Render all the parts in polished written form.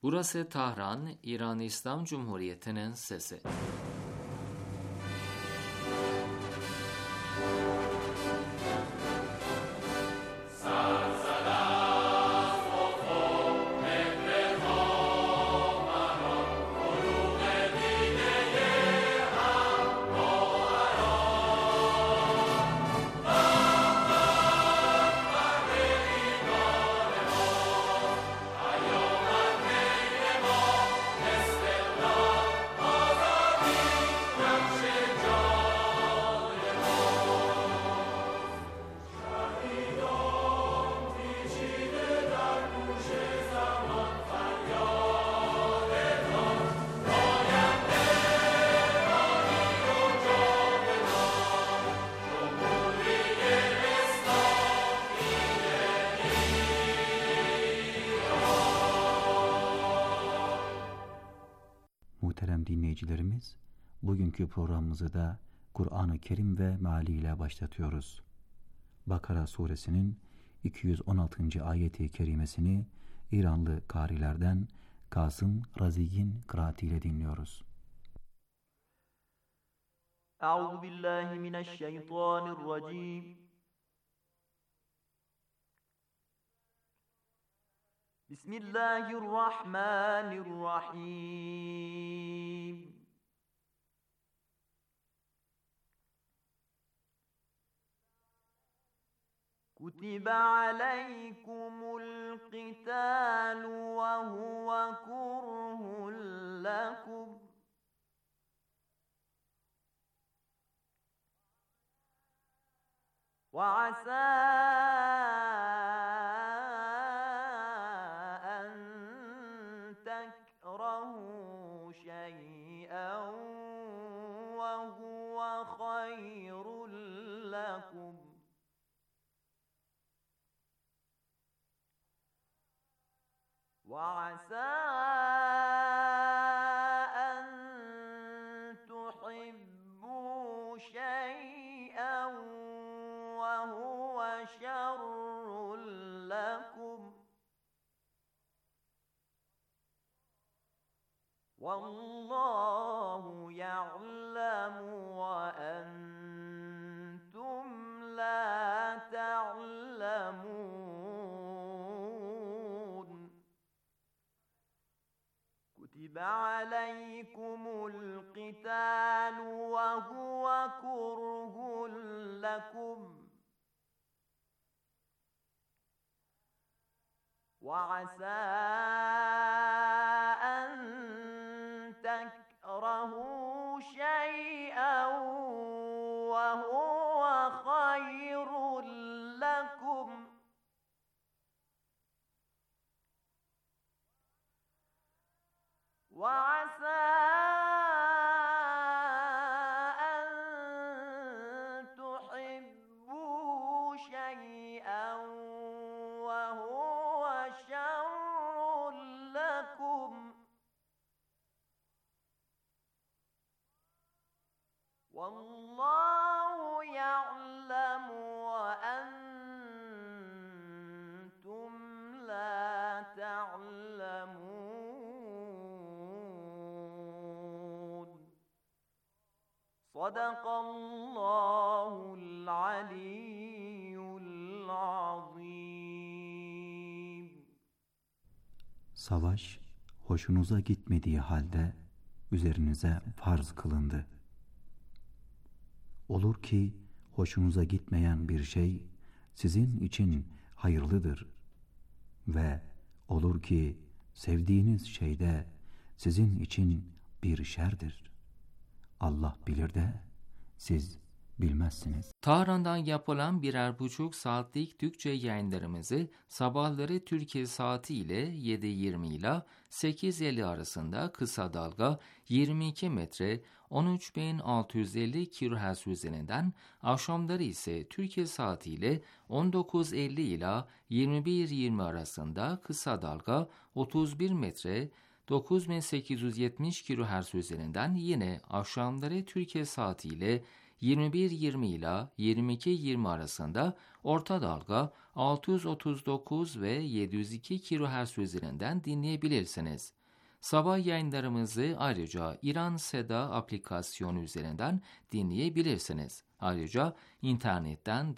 Burası Tahran, İran İslam Cumhuriyeti'nin sesi. Muhterem dinleyicilerimiz, bugünkü programımızı da Kur'an-ı Kerim ve mealiyle başlatıyoruz. Bakara suresinin 216. ayeti kerimesini İranlı karilerden Kasım Razi'nin kıraatiyle dinliyoruz. Euzubillahimineşşeytanirracim. Bismillahirrahmanirrahim. Kutibe aleykumul qitalu ve huve kurhun lekum. Ve asâ شيئا وهو خير لكم وعسى أن تحبوا شيئا وهو شر لكم والله يعلم وأنتم لا تعلمون كتب عليكم القتال وهو كره لكم وعسى أن تكرهوا شيئا وهو خير لكم وعسى أن تحبوا شيئا وهو شر لكم والله يعلم وأنتم لا تعلمون صدق الله العلي العظيم. Savaş hoşunuza gitmediği halde üzerinize farz kılındı. Olur ki hoşunuza gitmeyen bir şey sizin için hayırlıdır ve olur ki sevdiğiniz şey de sizin için bir şerdir. Allah bilir de siz bilmezsiniz. Tahran'dan yapılan 1,5 saatlik Türkçe yayınlarımızı sabahları Türkiye saati ile 7:20 ile 8:50 arasında kısa dalga 22 metre 13.650 kHz üzerinden, akşamları ise Türkiye saati ile 19:50 ile 21:20 arasında kısa dalga 31 metre 9870 kHz üzerinden, yine akşamları Türkiye saati ile 21.20 ila 22.20 arasında orta dalga 639 ve 702 kHz üzerinden dinleyebilirsiniz. Sabah yayınlarımızı ayrıca İran Seda aplikasyonu üzerinden dinleyebilirsiniz. Ayrıca internetten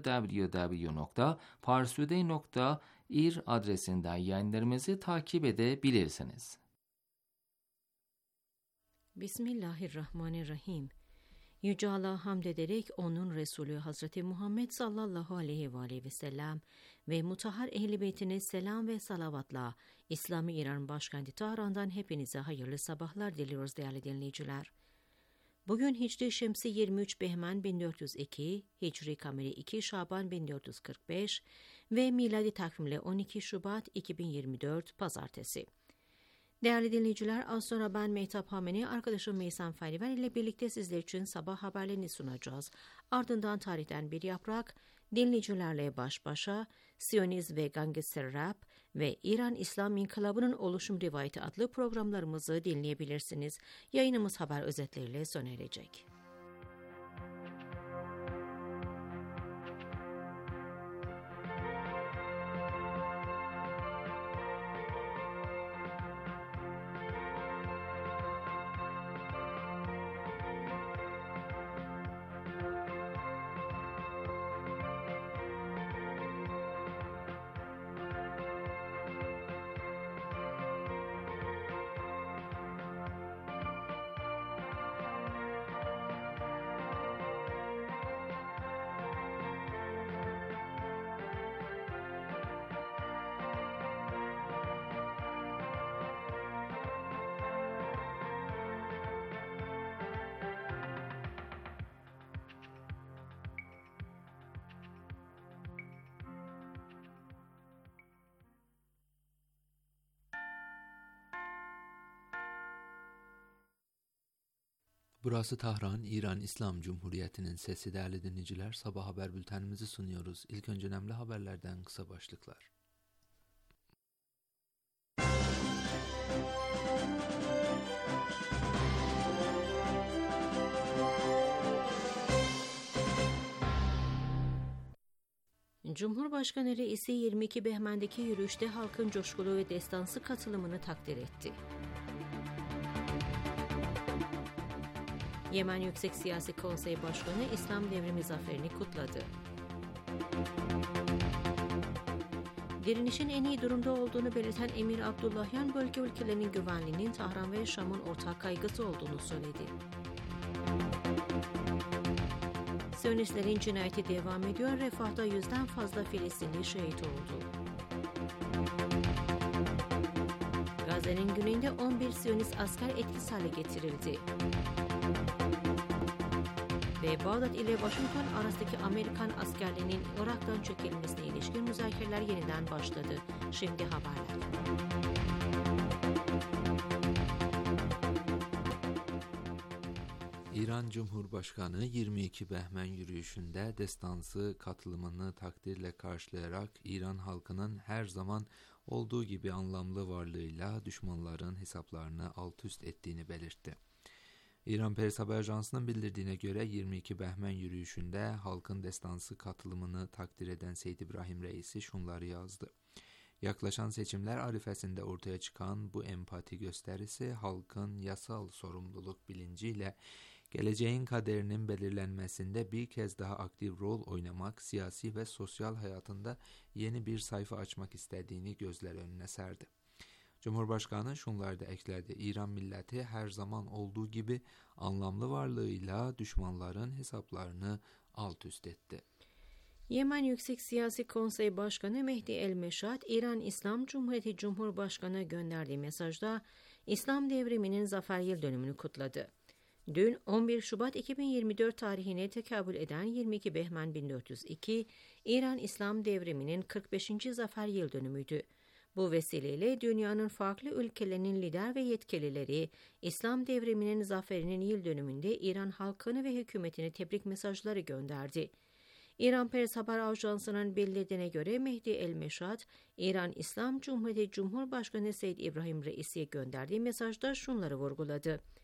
www.parsuday.ir adresinden yayınlarımızı takip edebilirsiniz. Bismillahirrahmanirrahim. Yüce Allah'a hamd ederek onun Resulü Hazreti Muhammed sallallahu aleyhi ve sellem ve mutahhar ehl-i beytine selam ve salavatla İslami İran başkenti Tahran'dan hepinize hayırlı sabahlar diliyoruz değerli dinleyiciler. Bugün Hicri Şemsi 23 Behmen 1402, Hicri Kameri 2 Şaban 1445 ve miladi takvimle 12 Şubat 2024 Pazartesi. Değerli dinleyiciler, az sonra ben Mehtap Hameni, arkadaşım Meysan Feriver ile birlikte sizler için sabah haberlerini sunacağız. Ardından tarihten bir yaprak, dinleyicilerle baş başa, Siyonizm ve Gangster Rap ve İran İslam İnkılabı'nın oluşum rivayeti adlı programlarımızı dinleyebilirsiniz. Yayınımız haber özetleriyle sona erecek. Burası Tahran, İran İslam Cumhuriyeti'nin sesi değerli dinleyiciler. Sabah haber bültenimizi sunuyoruz. İlk önce önemli haberlerden kısa başlıklar. Cumhurbaşkanı Reisi 22 Behmen'deki yürüyüşte halkın coşkulu ve destansı katılımını takdir etti. Yemen Yüksek Siyasi Konsey Başkanı İslam Devrimi zaferini kutladı. Direnişin en iyi durumda olduğunu belirten Emir Abdullahyan, bölge ülkelerinin güvenliğinin Tahran ve Şam'ın ortak kaygısı olduğunu söyledi. Siyonistlerin cinayeti devam ediyor, Refah'ta 100'den fazla Filistinli şehit oldu. Gazze'nin güneyinde 11 Siyonist asker etkisiz hale getirildi. Ve Bağdat ile Washington arasındaki Amerikan askerlerinin Irak'tan çekilmesine ilişkin müzakereler yeniden başladı. Şimdi haberler. İran Cumhurbaşkanı 22 Behmen yürüyüşünde destansı katılımını takdirle karşılayarak İran halkının her zaman olduğu gibi anlamlı varlığıyla düşmanların hesaplarını alt üst ettiğini belirtti. İran Pers Haber Ajansı'nın bildirdiğine göre 22 Behmen yürüyüşünde halkın destansı katılımını takdir eden Seyyid İbrahim Reisi şunları yazdı. Yaklaşan seçimler arifesinde ortaya çıkan bu empati gösterisi halkın yasal sorumluluk bilinciyle geleceğin kaderinin belirlenmesinde bir kez daha aktif rol oynamak, siyasi ve sosyal hayatında yeni bir sayfa açmak istediğini gözler önüne serdi. Cumhurbaşkanı şunları da ekledi. İran milleti her zaman olduğu gibi anlamlı varlığıyla düşmanların hesaplarını alt üst etti. Yemen Yüksek Siyasi Konsey Başkanı Mehdi El-Meşat, İran İslam Cumhuriyeti Cumhurbaşkanı gönderdiği mesajda İslam devriminin zafer yıl dönümünü kutladı. Dün 11 Şubat 2024 tarihine tekabül eden 22 Behmen 1402, İran İslam devriminin 45. zafer yıl dönümüydü. Bu vesileyle dünyanın farklı ülkelerinin lider ve yetkilileri İslam devriminin zaferinin yıl dönümünde İran halkını ve hükümetine tebrik mesajları gönderdi. İran Pers Haber Ajansı'nın bildirdiğine göre Mehdi El-Meşat, İran İslam Cumhuriyeti Cumhurbaşkanı Seyyid İbrahim Reisi'ye gönderdiği mesajda şunları vurguladı.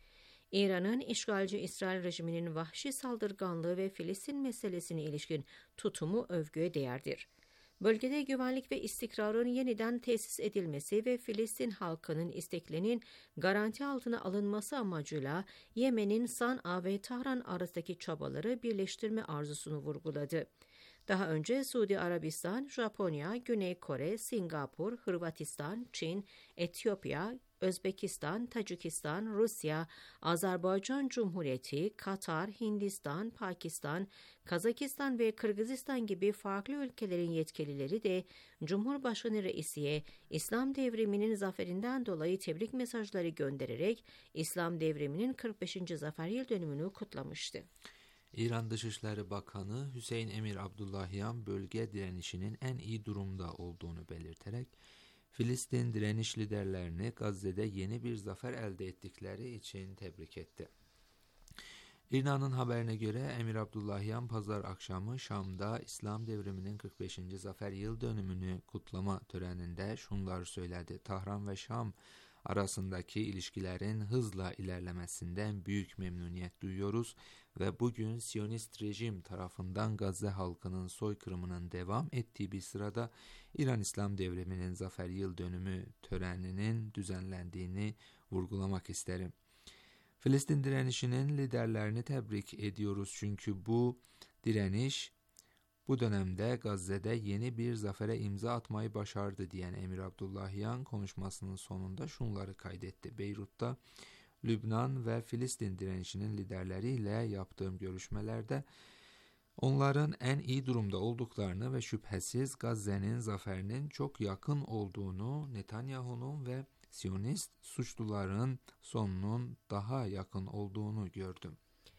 İran'ın işgalci İsrail rejiminin vahşi saldırganlığı ve Filistin meselesine ilişkin tutumu övgüye değerdir. Bölgede güvenlik ve istikrarın yeniden tesis edilmesi ve Filistin halkının isteklerinin garanti altına alınması amacıyla Yemen'in San'a ve Tahran arasındaki çabaları birleştirme arzusunu vurguladı. Daha önce Suudi Arabistan, Japonya, Güney Kore, Singapur, Hırvatistan, Çin, Etiyopya, Özbekistan, Tacikistan, Rusya, Azerbaycan Cumhuriyeti, Katar, Hindistan, Pakistan, Kazakistan ve Kırgızistan gibi farklı ülkelerin yetkilileri de Cumhurbaşkanı Reisi'ye İslam devriminin zaferinden dolayı tebrik mesajları göndererek İslam devriminin 45. zafer yıl dönümünü kutlamıştı. İran Dışişleri Bakanı Hüseyin Emir Abdullahian bölge direnişinin en iyi durumda olduğunu belirterek Filistin direniş liderlerini Gazze'de yeni bir zafer elde ettikleri için tebrik etti. İran'ın haberine göre Emir Abdullahian pazar akşamı Şam'da İslam devriminin 45. zafer yıl dönümünü kutlama töreninde şunları söyledi. Tahran ve Şam arasındaki ilişkilerin hızla ilerlemesinden büyük memnuniyet duyuyoruz ve bugün Siyonist rejim tarafından Gazze halkının soykırımının devam ettiği bir sırada İran İslam devriminin zafer yıl dönümü töreninin düzenlendiğini vurgulamak isterim. Filistin direnişinin liderlerini tebrik ediyoruz çünkü bu direniş bu dönemde Gazze'de yeni bir zafere imza atmayı başardı diyen Emir Abdullahian konuşmasının sonunda şunları kaydetti. Beyrut'ta Lübnan ve Filistin direnişinin liderleriyle yaptığım görüşmelerde onların en iyi durumda olduklarını ve şüphesiz Gazze'nin zaferinin çok yakın olduğunu, Netanyahu'nun ve Siyonist suçluların sonunun daha yakın olduğunu gördüm.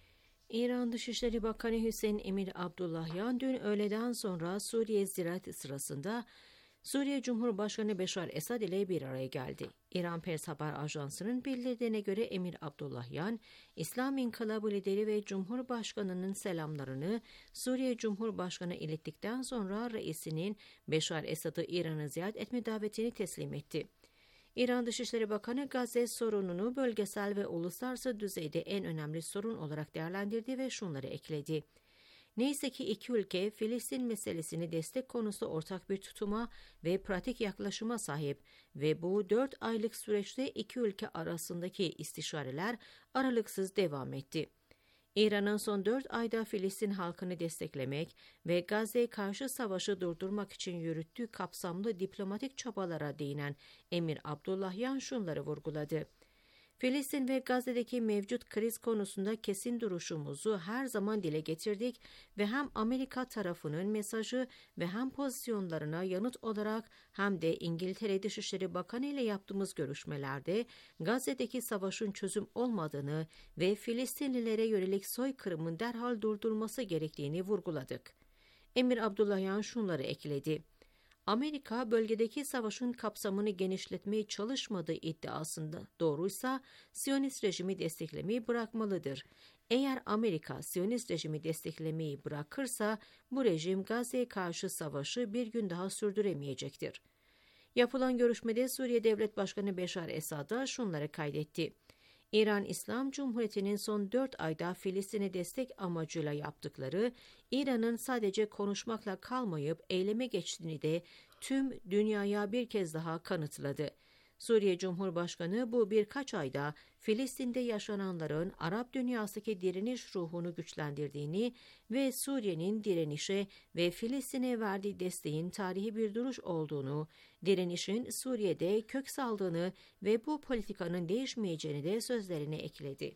İran Dışişleri Bakanı Hüseyin Emir Abdullahian dün öğleden sonra Suriye ziyareti sırasında Suriye Cumhurbaşkanı Beşar Esad ile bir araya geldi. İran Pers Haber Ajansı'nın bildirdiğine göre Emir Abdullahian, İslam İnkılabı lideri ve Cumhurbaşkanı'nın selamlarını Suriye Cumhurbaşkanı ilettikten sonra reisinin Beşar Esad'ı İran'a ziyaret etme davetini teslim etti. İran Dışişleri Bakanı Gazze sorununu bölgesel ve uluslararası düzeyde en önemli sorun olarak değerlendirdi ve şunları ekledi. Neyse ki iki ülke Filistin meselesini destek konusu ortak bir tutuma ve pratik yaklaşıma sahip ve bu 4 aylık süreçte iki ülke arasındaki istişareler aralıksız devam etti. İran'ın son 4 ayda Filistin halkını desteklemek ve Gazze'ye karşı savaşı durdurmak için yürüttüğü kapsamlı diplomatik çabalara değinen Emir Abdullahian şunları vurguladı. Filistin ve Gazze'deki mevcut kriz konusunda kesin duruşumuzu her zaman dile getirdik ve hem Amerika tarafının mesajı ve hem pozisyonlarına yanıt olarak hem de İngiltere Dışişleri Bakanı ile yaptığımız görüşmelerde Gazze'deki savaşın çözüm olmadığını ve Filistinlilere yönelik soykırımın derhal durdurulması gerektiğini vurguladık. Emir Abdullahian şunları ekledi. Amerika bölgedeki savaşın kapsamını genişletmeye çalışmadığı iddiasında doğruysa Siyonist rejimi desteklemeyi bırakmalıdır. Eğer Amerika Siyonist rejimi desteklemeyi bırakırsa bu rejim Gazze'ye karşı savaşı bir gün daha sürdüremeyecektir. Yapılan görüşmede Suriye Devlet Başkanı Beşar Esad'a şunları kaydetti. İran İslam Cumhuriyeti'nin son 4 ayda Filistin'e destek amacıyla yaptıkları, İran'ın sadece konuşmakla kalmayıp eyleme geçtiğini de tüm dünyaya bir kez daha kanıtladı. Suriye Cumhurbaşkanı bu birkaç ayda Filistin'de yaşananların Arap dünyasındaki direniş ruhunu güçlendirdiğini ve Suriye'nin direnişe ve Filistin'e verdiği desteğin tarihi bir duruş olduğunu, direnişin Suriye'de kök saldığını ve bu politikanın değişmeyeceğini de sözlerine ekledi.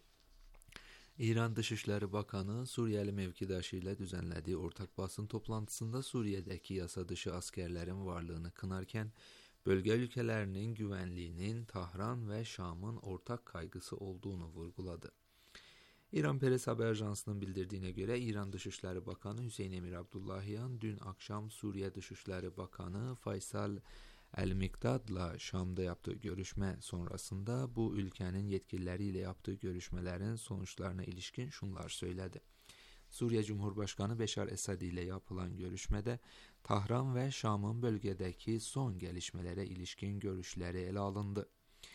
İran Dışişleri Bakanı Suriyeli mevkidaşıyla düzenlediği ortak basın toplantısında Suriye'deki yasa dışı askerlerin varlığını kınarken, bölge ülkelerinin güvenliğinin Tahran ve Şam'ın ortak kaygısı olduğunu vurguladı. İran Press Haber Ajansı'nın bildirdiğine göre İran Dışişleri Bakanı Hüseyin Emir Abdullahian dün akşam Suriye Dışişleri Bakanı Faysal El-Mikdad'la Şam'da yaptığı görüşme sonrasında bu ülkenin yetkilileriyle yaptığı görüşmelerin sonuçlarına ilişkin şunlar söyledi. Suriye Cumhurbaşkanı Beşar Esad ile yapılan görüşmede Tahran ve Şam'ın bölgedeki son gelişmelere ilişkin görüşleri ele alındı.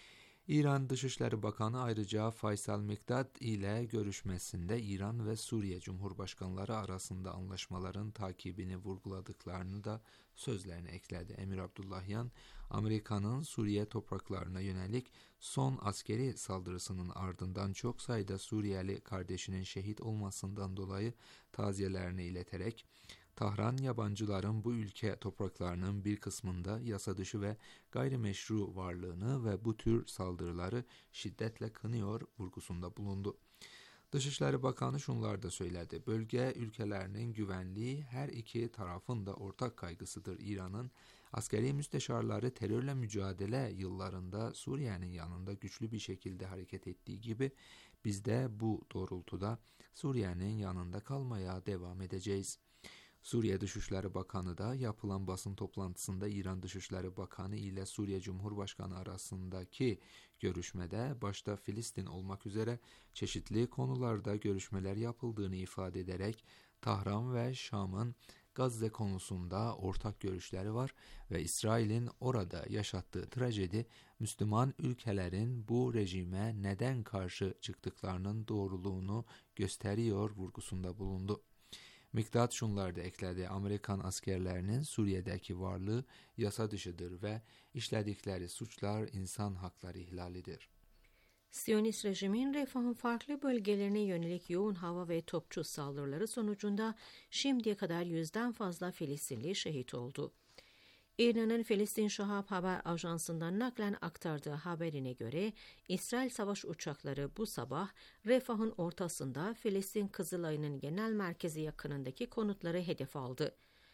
İran Dışişleri Bakanı ayrıca Faysal Mikdad ile görüşmesinde İran ve Suriye Cumhurbaşkanları arasında anlaşmaların takibini vurguladıklarını da sözlerine ekledi. Emir Abdullahyan, Amerika'nın Suriye topraklarına yönelik son askeri saldırısının ardından çok sayıda Suriyeli kardeşinin şehit olmasından dolayı taziyelerini ileterek, Tahran, yabancıların bu ülke topraklarının bir kısmında yasa dışı ve gayrimeşru varlığını ve bu tür saldırıları şiddetle kınıyor vurgusunda bulundu. Dışişleri Bakanı şunlar da söyledi. Bölge ülkelerinin güvenliği her iki tarafın da ortak kaygısıdır. İran'ın askeri müsteşarları terörle mücadele yıllarında Suriye'nin yanında güçlü bir şekilde hareket ettiği gibi biz de bu doğrultuda Suriye'nin yanında kalmaya devam edeceğiz. Suriye Dışişleri Bakanı da yapılan basın toplantısında İran Dışişleri Bakanı ile Suriye Cumhurbaşkanı arasındaki görüşmede başta Filistin olmak üzere çeşitli konularda görüşmeler yapıldığını ifade ederek Tahran ve Şam'ın Gazze konusunda ortak görüşleri var ve İsrail'in orada yaşattığı trajedi Müslüman ülkelerin bu rejime neden karşı çıktıklarının doğruluğunu gösteriyor vurgusunda bulundu. Mikdad şunlar da ekledi. Amerikan askerlerinin Suriye'deki varlığı yasa dışıdır ve işledikleri suçlar insan hakları ihlalidir. Siyonist rejimin Refah'ın farklı bölgelerine yönelik yoğun hava ve topçu saldırıları sonucunda şimdiye kadar 100'den fazla Filistinli şehit oldu. İran'ın Filistin Şahap Haber Ajansı'ndan naklen aktardığı haberine göre İsrail savaş uçakları bu sabah Refah'ın ortasında Filistin Kızılay'ın genel merkezi yakınındaki konutları hedef aldı.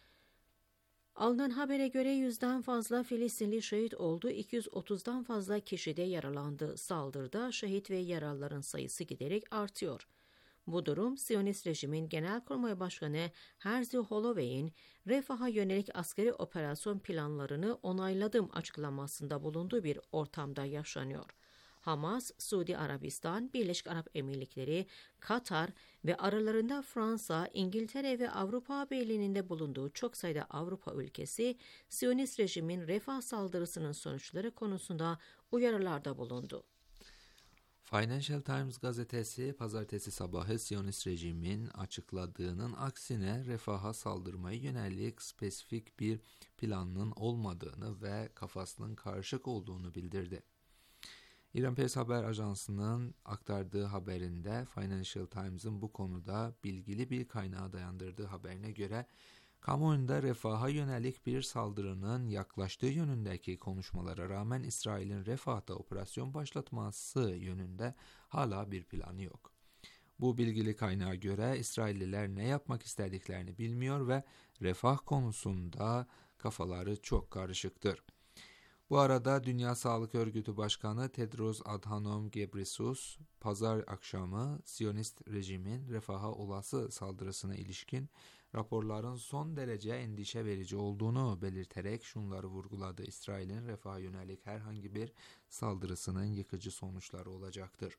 Alınan habere göre 100'den fazla Filistinli şehit oldu, 230'dan fazla kişi de yaralandı. Saldırıda şehit ve yaralıların sayısı giderek artıyor. Bu durum, Siyonist rejimin Genelkurmay Başkanı Herzi Holovey'in Refah'a yönelik askeri operasyon planlarını onayladım açıklamasında bulunduğu bir ortamda yaşanıyor. Hamas, Suudi Arabistan, Birleşik Arap Emirlikleri, Katar ve aralarında Fransa, İngiltere ve Avrupa Birliği'nin de bulunduğu çok sayıda Avrupa ülkesi, Siyonist rejimin Refah saldırısının sonuçları konusunda uyarılarda bulundu. Financial Times gazetesi pazartesi sabahı Siyonist rejimin açıkladığının aksine Refah'a saldırmaya yönelik spesifik bir planının olmadığını ve kafasının karışık olduğunu bildirdi. İran Press Haber Ajansı'nın aktardığı haberinde Financial Times'ın bu konuda bilgili bir kaynağa dayandırdığı haberine göre kamuoyunda Refah'a yönelik bir saldırının yaklaştığı yönündeki konuşmalara rağmen İsrail'in Refah'ta operasyon başlatması yönünde hala bir planı yok. Bu bilgili kaynağa göre İsrailliler ne yapmak istediklerini bilmiyor ve Refah konusunda kafaları çok karışıktır. Bu arada Dünya Sağlık Örgütü Başkanı Tedros Adhanom Ghebreyesus, pazar akşamı Siyonist rejimin Refah'a olası saldırısına ilişkin raporların son derece endişe verici olduğunu belirterek şunları vurguladı. İsrail'in Refah'a yönelik herhangi bir saldırısının yıkıcı sonuçları olacaktır.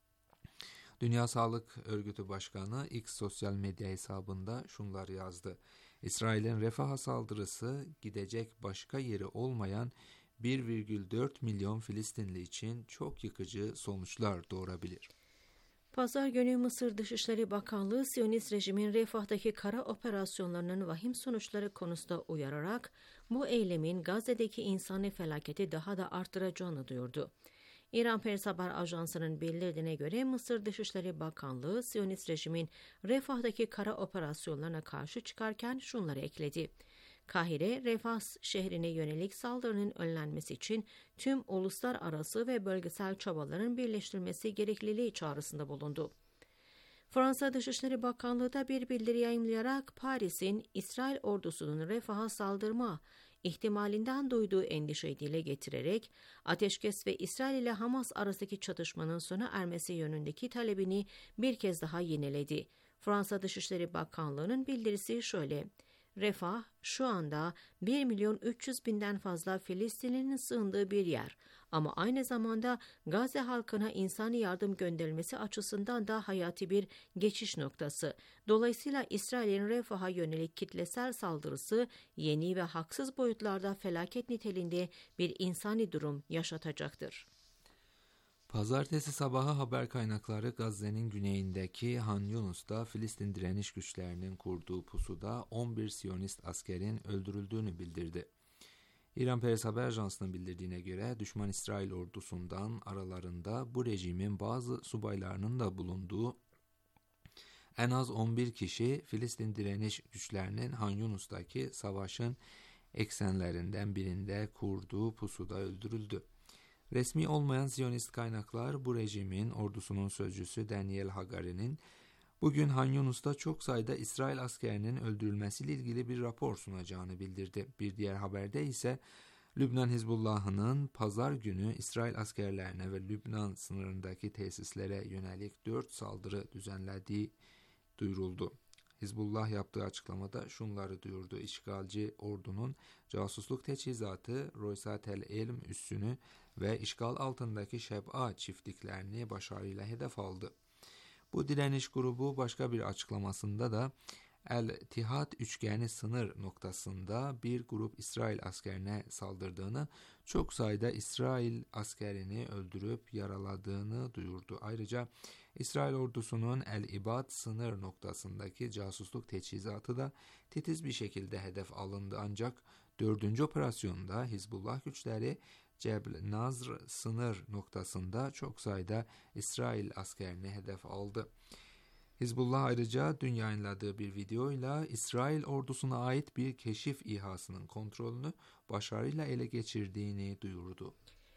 Dünya Sağlık Örgütü Başkanı X sosyal medya hesabında şunları yazdı. İsrail'in Refah'a saldırısı gidecek başka yeri olmayan 1,4 milyon Filistinli için çok yıkıcı sonuçlar doğurabilir. Pazar günü Mısır Dışişleri Bakanlığı, Siyonist rejimin Refah'taki kara operasyonlarının vahim sonuçları konusunda uyararak bu eylemin Gazze'deki insani felaketi daha da arttıracağını duyurdu. İran Press Haber Ajansı'nın bildirdiğine göre Mısır Dışişleri Bakanlığı, Siyonist rejimin Refah'taki kara operasyonlarına karşı çıkarken şunları ekledi. Kahire, Refah şehrine yönelik saldırının önlenmesi için tüm uluslararası ve bölgesel çabaların birleştirilmesi gerekliliği çağrısında bulundu. Fransa Dışişleri Bakanlığı da bir bildiri yayımlayarak Paris'in İsrail ordusunun Refah'a saldırma ihtimalinden duyduğu endişeyi dile getirerek ateşkes ve İsrail ile Hamas arasındaki çatışmanın sona ermesi yönündeki talebini bir kez daha yineledi. Fransa Dışişleri Bakanlığı'nın bildirisi şöyle: Refah şu anda 1.300.000'den fazla Filistinlinin sığındığı bir yer ama aynı zamanda Gazze halkına insani yardım gönderilmesi açısından da hayati bir geçiş noktası. Dolayısıyla İsrail'in Refah'a yönelik kitlesel saldırısı yeni ve haksız boyutlarda felaket niteliğinde bir insani durum yaşatacaktır. Pazartesi sabahı haber kaynakları Gazze'nin güneyindeki Han Yunus'ta Filistin direniş güçlerinin kurduğu pusuda 11 Siyonist askerin öldürüldüğünü bildirdi. İran Press Haber Ajansı'nın bildirdiğine göre düşman İsrail ordusundan aralarında bu rejimin bazı subaylarının da bulunduğu en az 11 kişi Filistin direniş güçlerinin Han Yunus'taki savaşın eksenlerinden birinde kurduğu pusuda öldürüldü. Resmi olmayan Siyonist kaynaklar bu rejimin ordusunun sözcüsü Daniel Hagari'nin bugün Han Yunus'ta çok sayıda İsrail askerinin öldürülmesiyle ilgili bir rapor sunacağını bildirdi. Bir diğer haberde ise Lübnan Hizbullah'ının pazar günü İsrail askerlerine ve Lübnan sınırındaki tesislere yönelik 4 saldırı düzenlediği duyuruldu. Hizbullah yaptığı açıklamada şunları duyurdu. İşgalci ordunun casusluk teçhizatı Roysat el-Elm üssünü ve işgal altındaki Şeb'a çiftliklerini başarıyla hedef aldı. Bu direniş grubu başka bir açıklamasında da El-Tihad üçgeni sınır noktasında bir grup İsrail askerine saldırdığını, çok sayıda İsrail askerini öldürüp yaraladığını duyurdu. Ayrıca İsrail ordusunun El-İbad sınır noktasındaki casusluk teçhizatı da titiz bir şekilde hedef alındı. Ancak 4. operasyonda Hizbullah güçleri Cebel Nazr sınır noktasında çok sayıda İsrail askerini hedef aldı. Hizbullah ayrıca dün yayınladığı bir videoyla İsrail ordusuna ait bir keşif İHA'sının kontrolünü başarıyla ele geçirdiğini duyurdu.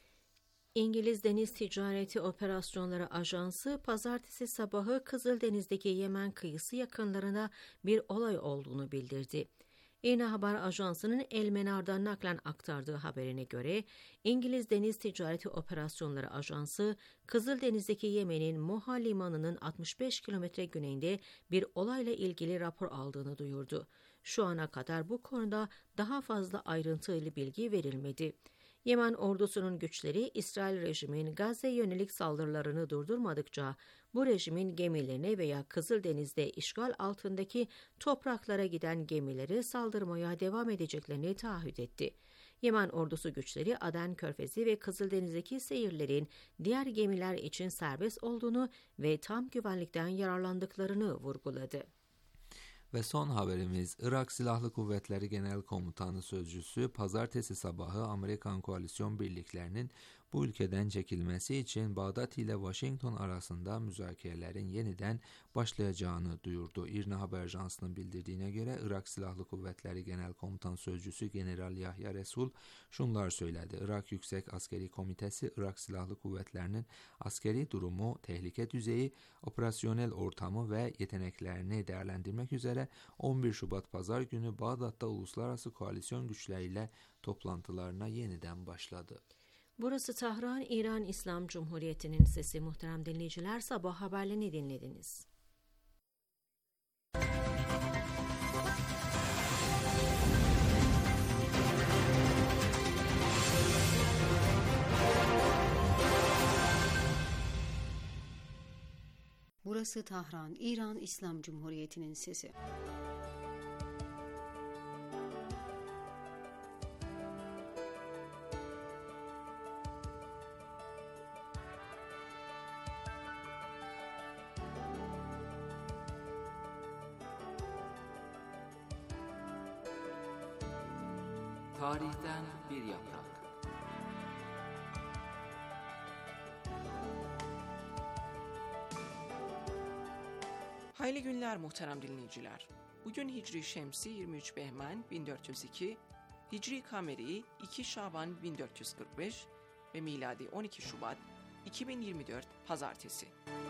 İngiliz Deniz Ticareti Operasyonları Ajansı, pazartesi sabahı Kızıldeniz'deki Yemen kıyısı yakınlarında bir olay olduğunu bildirdi. İRNA Haber Ajansı'nın El Menar'dan naklen aktardığı haberine göre, İngiliz Deniz Ticareti Operasyonları Ajansı, Kızıldeniz'deki Yemen'in Moha Limanı'nın 65 kilometre güneyinde bir olayla ilgili rapor aldığını duyurdu. Şu ana kadar bu konuda daha fazla ayrıntılı bilgi verilmedi. Yemen ordusunun güçleri İsrail rejimin Gazze'ye yönelik saldırılarını durdurmadıkça bu rejimin gemilerine veya Kızıldeniz'de işgal altındaki topraklara giden gemilere saldırmaya devam edeceklerini taahhüt etti. Yemen ordusu güçleri Aden Körfezi ve Kızıldeniz'deki seyirlerin diğer gemiler için serbest olduğunu ve tam güvenlikten yararlandıklarını vurguladı. Ve son haberimiz, Irak Silahlı Kuvvetleri Genel Komutanı Sözcüsü pazartesi sabahı Amerikan koalisyon birliklerinin bu ülkeden çekilmesi için Bağdat ile Washington arasında müzakerelerin yeniden başlayacağını duyurdu. İRNA Haber Ajansı'nın bildirdiğine göre Irak Silahlı Kuvvetleri Genel Komutan Sözcüsü General Yahya Resul şunlar söyledi. Irak Yüksek Askeri Komitesi, Irak Silahlı Kuvvetleri'nin askeri durumu, tehlike düzeyi, operasyonel ortamı ve yeteneklerini değerlendirmek üzere 11 Şubat Pazar günü Bağdat'ta uluslararası koalisyon güçleriyle toplantılarına yeniden başladı. Burası Tahran, İran İslam Cumhuriyeti'nin sesi. Muhterem dinleyiciler, sabah haberlerini dinlediniz. Burası Tahran, İran İslam Cumhuriyeti'nin sesi. Tarihten bir yaprak. Hayırlı günler muhterem dinleyiciler. Bugün Hicri Şemsi 23 Behmen 1402, Hicri Kameri 2 Şaban 1445 ve miladi 12 Şubat 2024 Pazartesi.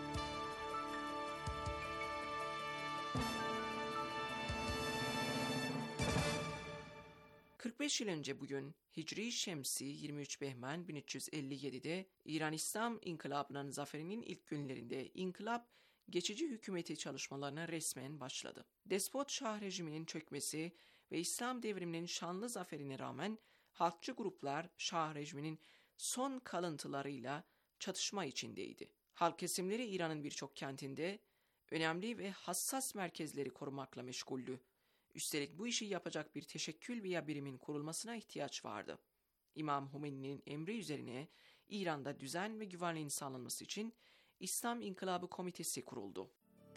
...45 yıl önce bugün Hicri Şemsi 23 Behmen 1357'de İran İslam İnkılabı'nın zaferinin ilk günlerinde inkılap geçici hükümeti çalışmalarına resmen başladı. Despot Şah rejiminin çökmesi ve İslam devriminin şanlı zaferine rağmen halkçı gruplar Şah rejiminin son kalıntılarıyla çatışma içindeydi. Halk kesimleri İran'ın birçok kentinde önemli ve hassas merkezleri korumakla meşguldü. Üstelik bu işi yapacak bir teşekkül veya birimin kurulmasına ihtiyaç vardı. İmam Hümeyni'nin emri üzerine İran'da düzen ve güvenliğin sağlanması için İslam İnkılabı Komitesi kuruldu.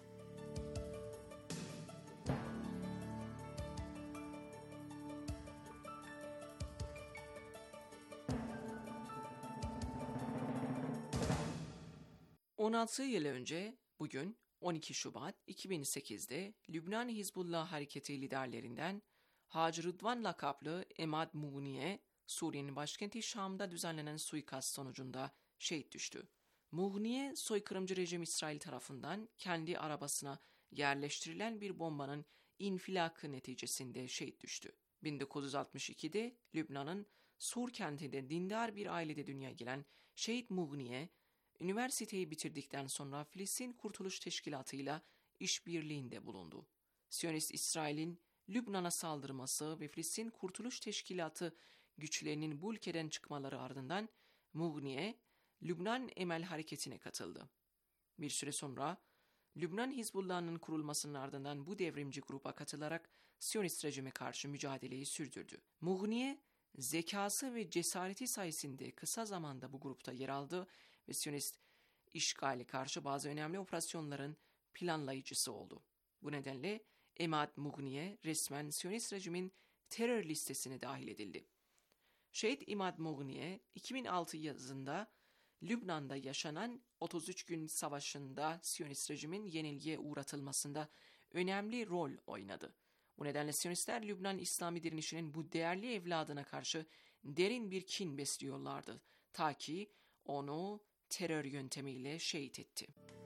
...16 yıl önce bugün 12 Şubat 2008'de Lübnan Hizbullah Hareketi liderlerinden Hacı Rıdvan lakaplı Emad Mughniye, Suriye'nin başkenti Şam'da düzenlenen suikast sonucunda şehit düştü. Mughniye, soykırımcı rejim İsrail tarafından kendi arabasına yerleştirilen bir bombanın infilakı neticesinde şehit düştü. 1962'de Lübnan'ın Sur kentinde dindar bir ailede dünyaya gelen Şehit Mughniye, üniversiteyi bitirdikten sonra Filistin Kurtuluş Teşkilatı ile işbirliğinde bulundu. Siyonist İsrail'in Lübnan'a saldırması ve Filistin Kurtuluş Teşkilatı güçlerinin bu ülkeden çıkmaları ardından Mughniye, Lübnan Emel Hareketi'ne katıldı. Bir süre sonra Lübnan Hizbullah'ın kurulmasının ardından bu devrimci gruba katılarak Siyonist rejime karşı mücadeleyi sürdürdü. Mughniye, zekası ve cesareti sayesinde kısa zamanda bu grupta yer aldı ve Siyonist işgali karşı bazı önemli operasyonların planlayıcısı oldu. Bu nedenle Emad Mughniye resmen Siyonist rejimin terör listesine dahil edildi. Şehit Emad Mughniye 2006 yazında Lübnan'da yaşanan 33 gün savaşında Siyonist rejimin yenilgiye uğratılmasında önemli rol oynadı. Bu nedenle Siyonistler Lübnan İslami direnişinin bu değerli evladına karşı derin bir kin besliyorlardı ta ki onu terör yöntemiyle şehit etti.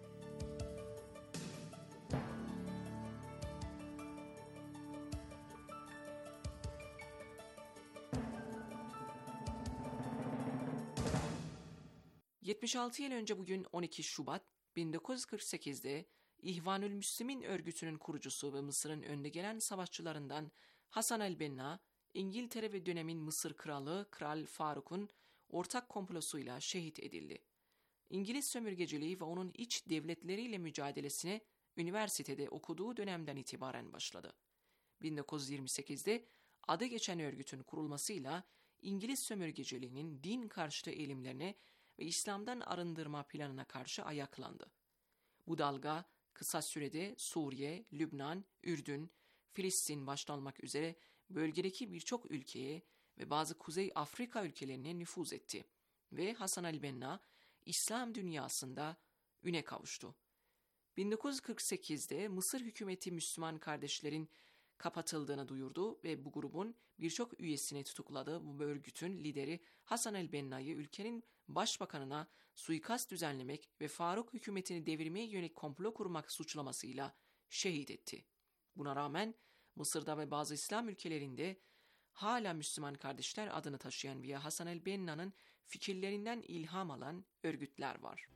...76 yıl önce bugün 12 Şubat 1948'de İhvanül Müslimin örgütünün kurucusu ve Mısır'ın önde gelen savaşçılarından Hasan el-Benna, İngiltere ve dönemin Mısır kralı Kral Faruk'un ortak komplosuyla şehit edildi. İngiliz sömürgeciliği ve onun iç devletleriyle mücadelesine üniversitede okuduğu dönemden itibaren başladı. 1928'de adı geçen örgütün kurulmasıyla İngiliz sömürgeciliğinin din karşıtı eğilimlerine ve İslam'dan arındırma planına karşı ayaklandı. Bu dalga kısa sürede Suriye, Lübnan, Ürdün, Filistin başta olmak üzere bölgedeki birçok ülkeye ve bazı Kuzey Afrika ülkelerine nüfuz etti ve Hasan el-Benna İslam dünyasında üne kavuştu. 1948'de Mısır hükümeti Müslüman kardeşlerin kapatıldığını duyurdu ve bu grubun birçok üyesini tutukladı. Bu örgütün lideri Hasan el-Benna'yı ülkenin başbakanına suikast düzenlemek ve Faruk hükümetini devirmeye yönelik komplo kurmak suçlamasıyla şehit etti. Buna rağmen Mısır'da ve bazı İslam ülkelerinde hala Müslüman kardeşler adını taşıyan veya Hasan el-Benna'nın fikirlerinden ilham alan örgütler var.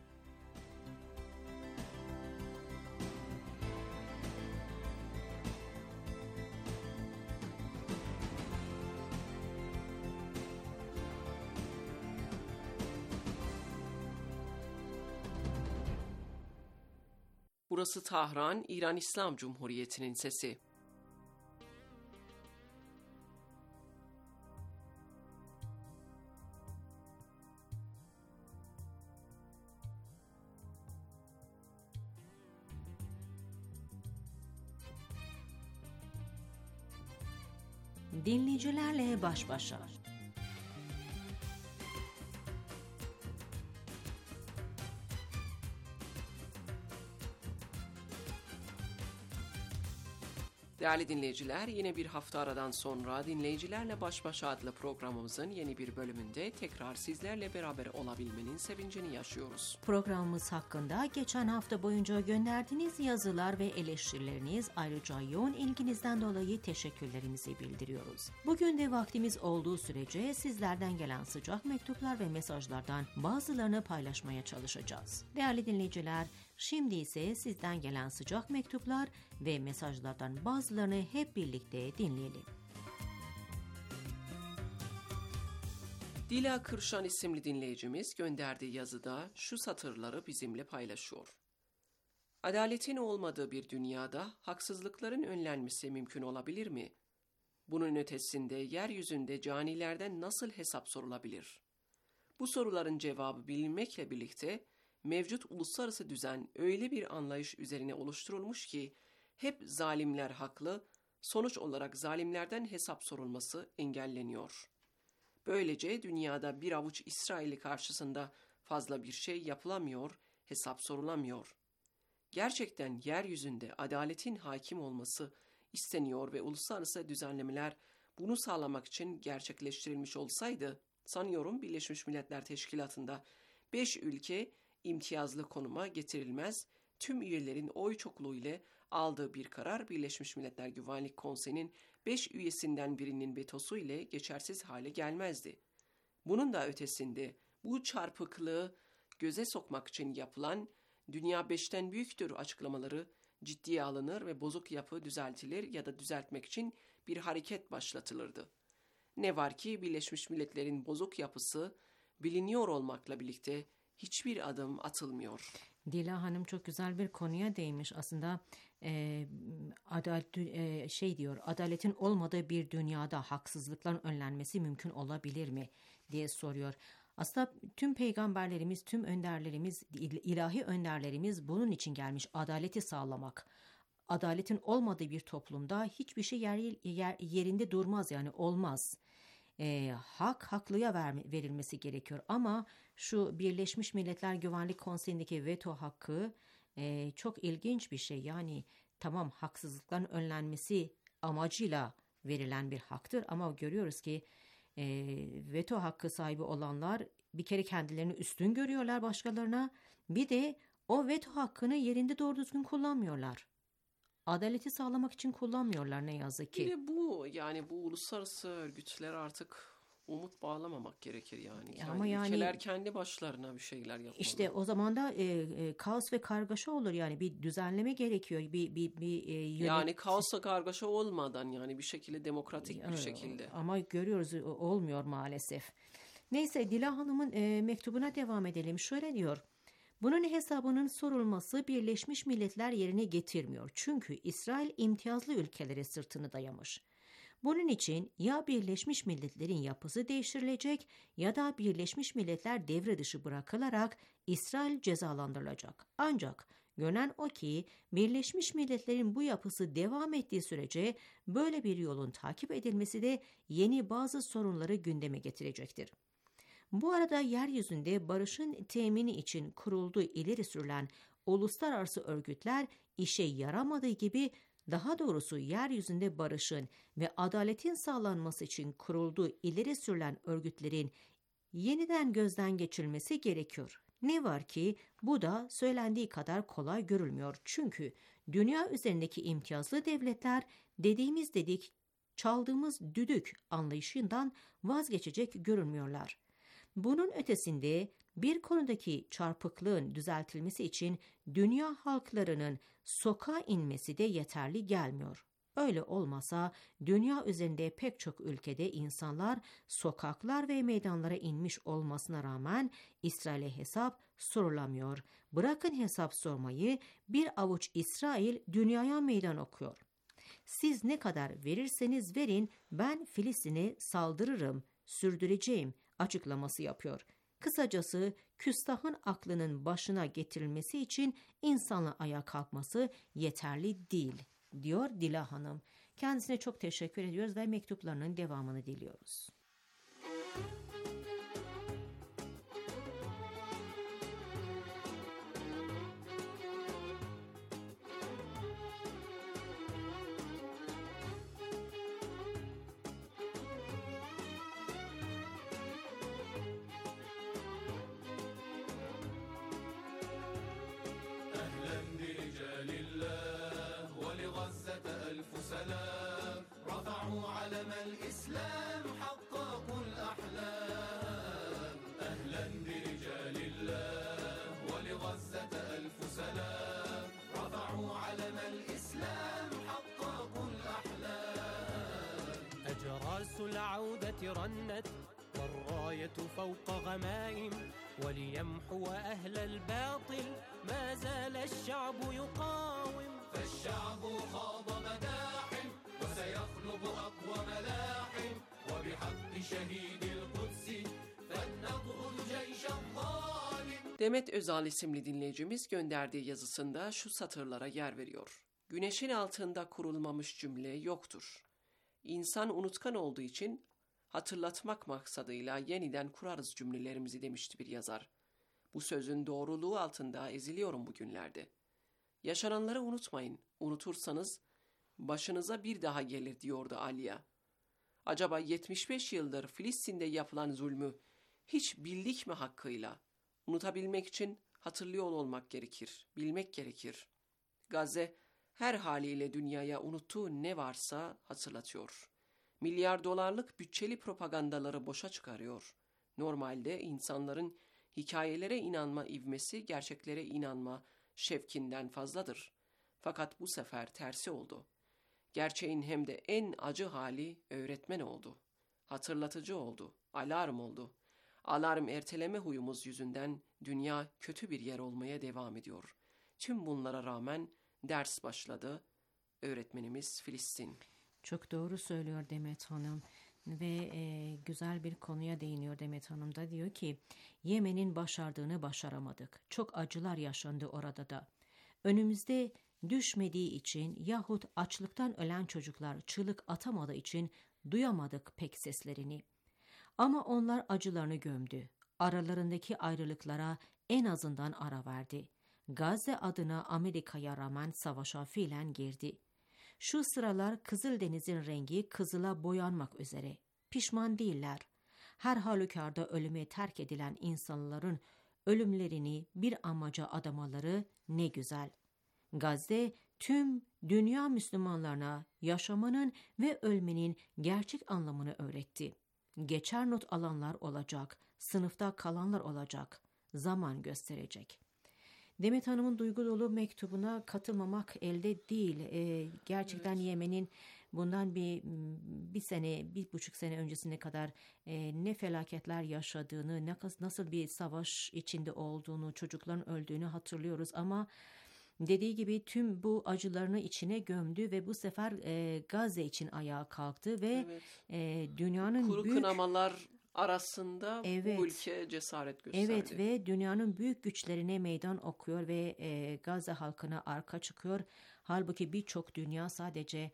Burası Tahran, İran İslam Cumhuriyeti'nin sesi. Dinleyicilerle baş başa. Değerli dinleyiciler, yine bir hafta aradan sonra Dinleyicilerle Baş Başa adlı programımızın yeni bir bölümünde tekrar sizlerle beraber olabilmenin sevincini yaşıyoruz. Programımız hakkında geçen hafta boyunca gönderdiğiniz yazılar ve eleştirileriniz, ayrıca yoğun ilginizden dolayı teşekkürlerimizi bildiriyoruz. Bugün de vaktimiz olduğu sürece sizlerden gelen sıcak mektuplar ve mesajlardan bazılarını paylaşmaya çalışacağız. Değerli dinleyiciler, şimdi ise sizden gelen sıcak mektuplar ve mesajlardan bazılarını hep birlikte dinleyelim. Dila Kırşan isimli dinleyicimiz gönderdiği yazıda şu satırları bizimle paylaşıyor. Adaletin olmadığı bir dünyada haksızlıkların önlenmesi mümkün olabilir mi? Bunun ötesinde yeryüzünde canilerden nasıl hesap sorulabilir? Bu soruların cevabı bilinmekle birlikte mevcut uluslararası düzen öyle bir anlayış üzerine oluşturulmuş ki hep zalimler haklı, sonuç olarak zalimlerden hesap sorulması engelleniyor. Böylece dünyada bir avuç İsrail'i karşısında fazla bir şey yapılamıyor, hesap sorulamıyor. Gerçekten yeryüzünde adaletin hakim olması isteniyor ve uluslararası düzenlemeler bunu sağlamak için gerçekleştirilmiş olsaydı, sanıyorum Birleşmiş Milletler Teşkilatı'nda 5 ülke imtiyazlı konuma getirilmez, tüm üyelerin oy çokluğu ile aldığı bir karar Birleşmiş Milletler Güvenlik Konseyi'nin 5 üyesinden birinin vetosu ile geçersiz hale gelmezdi. Bunun da ötesinde bu çarpıklığı göze sokmak için yapılan "Dünya 5'ten büyüktür" açıklamaları ciddiye alınır ve bozuk yapı düzeltilir ya da düzeltmek için bir hareket başlatılırdı. Ne var ki Birleşmiş Milletler'in bozuk yapısı biliniyor olmakla birlikte hiçbir adım atılmıyor. Dila Hanım çok güzel bir konuya değmiş. Aslında adaletin olmadığı bir dünyada haksızlıkların önlenmesi mümkün olabilir mi diye soruyor. Aslında tüm peygamberlerimiz, tüm önderlerimiz, ilahi önderlerimiz bunun için gelmiş, adaleti sağlamak. Adaletin olmadığı bir toplumda hiçbir şey yerinde durmaz, yani olmaz. Haklıya verilmesi gerekiyor ama şu Birleşmiş Milletler Güvenlik Konseyi'ndeki veto hakkı çok ilginç bir şey. Yani tamam, haksızlıkların önlenmesi amacıyla verilen bir haktır ama görüyoruz ki veto hakkı sahibi olanlar bir kere kendilerini üstün görüyorlar başkalarına, bir de o veto hakkını yerinde doğru düzgün kullanmıyorlar. Adaleti sağlamak için kullanmıyorlar ne yazık ki. Bir de bu uluslararası örgütler artık umut bağlamamak gerekir yani. Ama ülkeler kendi başlarına bir şeyler yapmalı. İşte o zaman da kaos ve kargaşa olur, yani bir düzenleme gerekiyor. Yani kaosla kargaşa olmadan, yani bir şekilde demokratik bir şekilde. Ama görüyoruz olmuyor maalesef. Neyse, Dila Hanım'ın mektubuna devam edelim. Şöyle diyor: bunun hesabının sorulması Birleşmiş Milletler yerine getirmiyor. Çünkü İsrail imtiyazlı ülkelere sırtını dayamış. Bunun için ya Birleşmiş Milletler'in yapısı değiştirilecek ya da Birleşmiş Milletler devre dışı bırakılarak İsrail cezalandırılacak. Ancak görünen o ki Birleşmiş Milletler'in bu yapısı devam ettiği sürece böyle bir yolun takip edilmesi de yeni bazı sorunları gündeme getirecektir. Bu arada yeryüzünde barışın temini için kurulduğu ileri sürülen uluslararası örgütler işe yaramadığı gibi, daha doğrusu yeryüzünde barışın ve adaletin sağlanması için kurulduğu ileri sürülen örgütlerin yeniden gözden geçirilmesi gerekiyor. Ne var ki bu da söylendiği kadar kolay görülmüyor. Çünkü dünya üzerindeki imtiyazlı devletler dediğimiz dedik, çaldığımız düdük anlayışından vazgeçecek görünmüyorlar. Bunun ötesinde bir konudaki çarpıklığın düzeltilmesi için dünya halklarının sokağa inmesi de yeterli gelmiyor. Öyle olmasa dünya üzerinde pek çok ülkede insanlar sokaklar ve meydanlara inmiş olmasına rağmen İsrail'e hesap sorulamıyor. Bırakın hesap sormayı, bir avuç İsrail dünyaya meydan okuyor. Siz ne kadar verirseniz verin, ben Filistin'e saldırırım, sürdüreceğim açıklaması yapıyor. Kısacası küstahın aklının başına getirilmesi için insanla ayağa kalkması yeterli değil, diyor Dila Hanım. Kendisine çok teşekkür ediyoruz ve mektuplarının devamını diliyoruz. أجراس العودة رنت والراية فوق غمائم وليمحو أهل الباطل ما زال الشعب يقاوم فالشعب خاض مداحم وسيخلق أقوى ملاحم وبحق شهيد القدس فلنطغ Demet Özal isimli dinleyicimiz gönderdiği yazısında şu satırlara yer veriyor. Güneşin altında kurulmamış cümle yoktur. İnsan unutkan olduğu için hatırlatmak maksadıyla yeniden kurarız cümlelerimizi demişti bir yazar. Bu sözün doğruluğu altında eziliyorum bugünlerde. Yaşananları unutmayın. Unutursanız başınıza bir daha gelir diyordu Aliya. Acaba 75 yıldır Filistin'de yapılan zulmü hiç bildik mi hakkıyla? Unutabilmek için hatırlıyor olmak gerekir, bilmek gerekir. Gazze her haliyle dünyaya unuttuğu ne varsa hatırlatıyor. Milyar dolarlık bütçeli propagandaları boşa çıkarıyor. Normalde insanların hikayelere inanma ivmesi gerçeklere inanma şevkinden fazladır. Fakat bu sefer tersi oldu. Gerçeğin hem de en acı hali öğretmen oldu. Hatırlatıcı oldu, alarm oldu. Alarm erteleme huyumuz yüzünden dünya kötü bir yer olmaya devam ediyor. Tüm bunlara rağmen ders başladı. Öğretmenimiz Filistin. Çok doğru söylüyor Demet Hanım ve güzel bir konuya değiniyor Demet Hanım da diyor ki Yemen'in başardığını başaramadık. Çok acılar yaşandı orada da. Önümüzde düşmediği için yahut açlıktan ölen çocuklar çığlık atamadığı için duyamadık pek seslerini. Ama onlar acılarını gömdü. Aralarındaki ayrılıklara en azından ara verdi. Gazze adına Amerika'ya rağmen savaşa fiilen girdi. Şu sıralar Kızıldeniz'in rengi kızıla boyanmak üzere. Pişman değiller. Her halükarda ölüme terk edilen insanların ölümlerini bir amaca adamaları ne güzel. Gazze tüm dünya Müslümanlarına yaşamanın ve ölmenin gerçek anlamını öğretti. Geçer not alanlar olacak, sınıfta kalanlar olacak, zaman gösterecek. Demet Hanım'ın duygu dolu mektubuna katılmamak elde değil. Gerçekten evet. Yemen'in bundan bir sene, 1,5 sene öncesine kadar ne felaketler yaşadığını, nasıl bir savaş içinde olduğunu, çocukların öldüğünü hatırlıyoruz. Ama dediği gibi tüm bu acılarını içine gömdü ve bu sefer Gazze için ayağa kalktı ve evet. Dünyanın kuru kınamalar arasında evet. Bu ülke cesaret gösterdi. Evet ve dünyanın büyük güçlerine meydan okuyor ve Gazze halkına arka çıkıyor. Halbuki birçok dünya sadece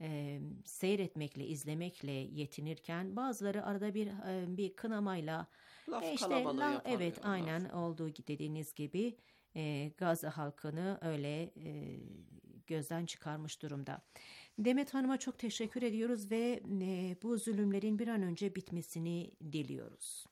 seyretmekle, izlemekle yetinirken bazıları arada bir kınamayla kalabalığı yaparlar. Evet, aynen olduğu dediğiniz gibi Gazze halkını öyle gözden çıkarmış durumda. Demet Hanım'a çok teşekkür ediyoruz ve bu zulümlerin bir an önce bitmesini diliyoruz.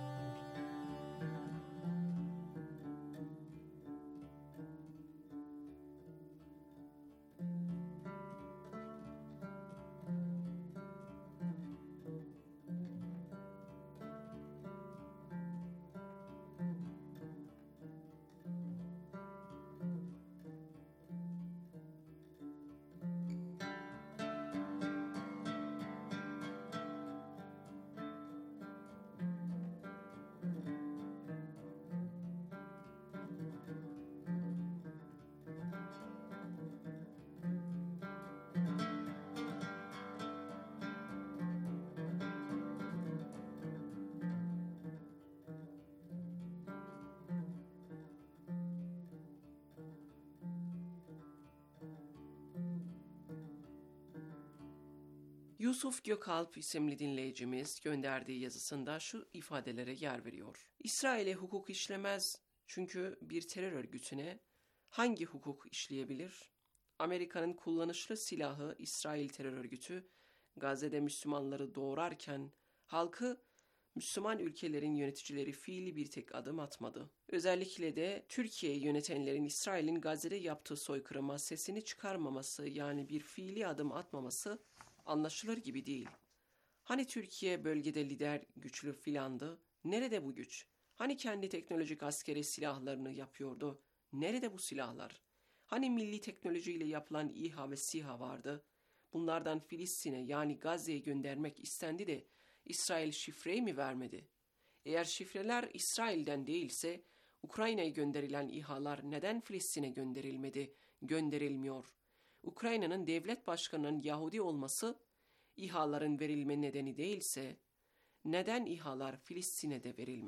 Yusuf Gökalp isimli dinleyicimiz gönderdiği yazısında şu ifadelere yer veriyor. İsrail'e hukuk işlemez çünkü bir terör örgütüne hangi hukuk işleyebilir? Amerika'nın kullanışlı silahı İsrail terör örgütü Gazze'de Müslümanları doğrarken halkı Müslüman ülkelerin yöneticileri fiili bir tek adım atmadı. Özellikle de Türkiye'yi yönetenlerin İsrail'in Gazze'de yaptığı soykırıma sesini çıkarmaması yani bir fiili adım atmaması anlaşılır gibi değil. Hani Türkiye bölgede lider güçlü filandı? Nerede bu güç? Hani kendi teknolojik askeri silahlarını yapıyordu? Nerede bu silahlar? Hani milli teknolojiyle yapılan İHA ve SİHA vardı? Bunlardan Filistin'e yani Gazze'ye göndermek istendi de İsrail şifreyi mi vermedi? Eğer şifreler İsrail'den değilse Ukrayna'ya gönderilen İHA'lar neden Filistin'e gönderilmedi, gönderilmiyor? Ukrayna'nın devlet başkanının Yahudi olması İHA'ların verilme nedeni değilse neden İHA'lar Filistin'e de verilmedi?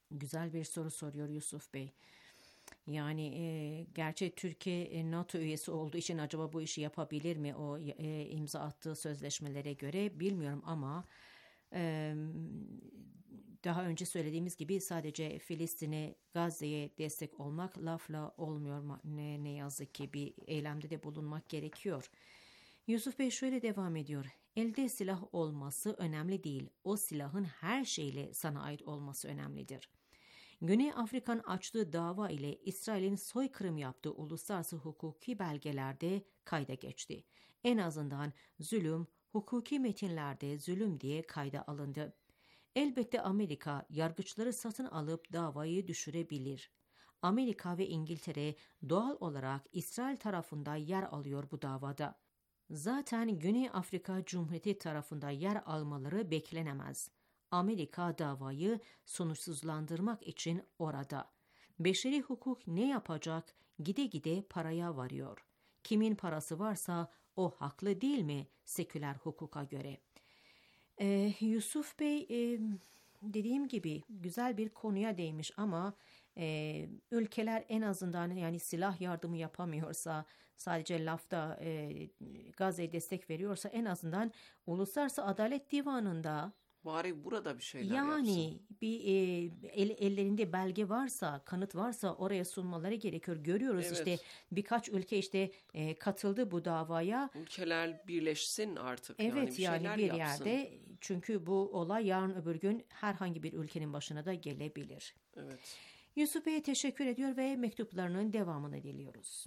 Güzel bir soru soruyor Yusuf Bey. Yani gerçi Türkiye NATO üyesi olduğu için acaba bu işi yapabilir mi o imza attığı sözleşmelere göre bilmiyorum ama daha önce söylediğimiz gibi sadece Filistin'e, Gazze'ye destek olmak lafla olmuyor. Ne yazık ki bir eylemde de bulunmak gerekiyor. Yusuf Bey şöyle devam ediyor. Elde silah olması önemli değil. O silahın her şeyle sana ait olması önemlidir. Güney Afrika'nın açtığı dava ile İsrail'in soykırım yaptığı uluslararası hukuki belgelerde kayda geçti. En azından zulüm, hukuki metinlerde zulüm diye kayda alındı. Elbette Amerika yargıçları satın alıp davayı düşürebilir. Amerika ve İngiltere doğal olarak İsrail tarafında yer alıyor bu davada. Zaten Güney Afrika Cumhuriyeti tarafında yer almaları beklenemez. Amerika davayı sonuçsuzlandırmak için orada. Beşeri hukuk ne yapacak? Gide gide paraya varıyor. Kimin parası varsa o haklı değil mi seküler hukuka göre? Yusuf Bey dediğim gibi güzel bir konuya değmiş ama ülkeler en azından yani silah yardımı yapamıyorsa sadece lafta Gazze'ye destek veriyorsa en azından Uluslararası Adalet Divanı'nda bari burada bir şeyler yani yapsın. bir ellerinde belge varsa, kanıt varsa oraya sunmaları gerekiyor. Görüyoruz Evet. işte birkaç ülke işte katıldı bu davaya. Ülkeler birleşsin artık. Evet yani bir şeyler bir yapsın. yerde çünkü bu olay yarın öbür gün herhangi bir ülkenin başına da gelebilir. Evet. Yusuf Bey'e teşekkür ediyor ve mektuplarının devamını diliyoruz.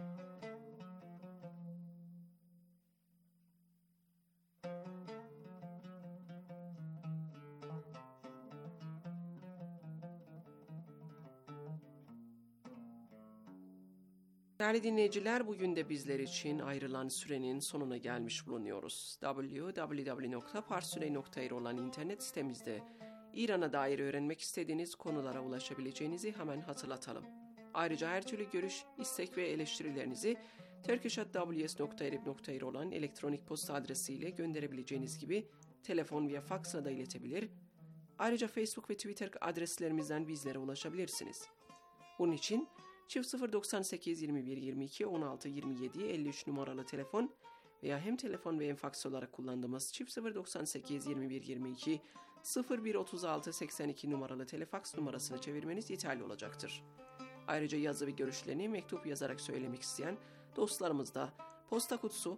Değerli dinleyiciler, bugün de bizler için ayrılan sürenin sonuna gelmiş bulunuyoruz. www.parsuley.ir olan internet sitemizde İran'a dair öğrenmek istediğiniz konulara ulaşabileceğinizi hemen hatırlatalım. Ayrıca her türlü görüş, istek ve eleştirilerinizi turkish@ws.erib.ir olan elektronik posta adresiyle gönderebileceğiniz gibi telefon veya faksla da iletebilir. Ayrıca Facebook ve Twitter adreslerimizden bizlere ulaşabilirsiniz. Bunun için çift 098 21 22 16 27 53 numaralı telefon veya hem telefon ve hem faks olarak kullandığımız çift 098 21 22 01 36 82 numaralı telefaks numarasını çevirmeniz yeterli olacaktır. Ayrıca yazı ve görüşlerini mektup yazarak söylemek isteyen dostlarımız da posta kutusu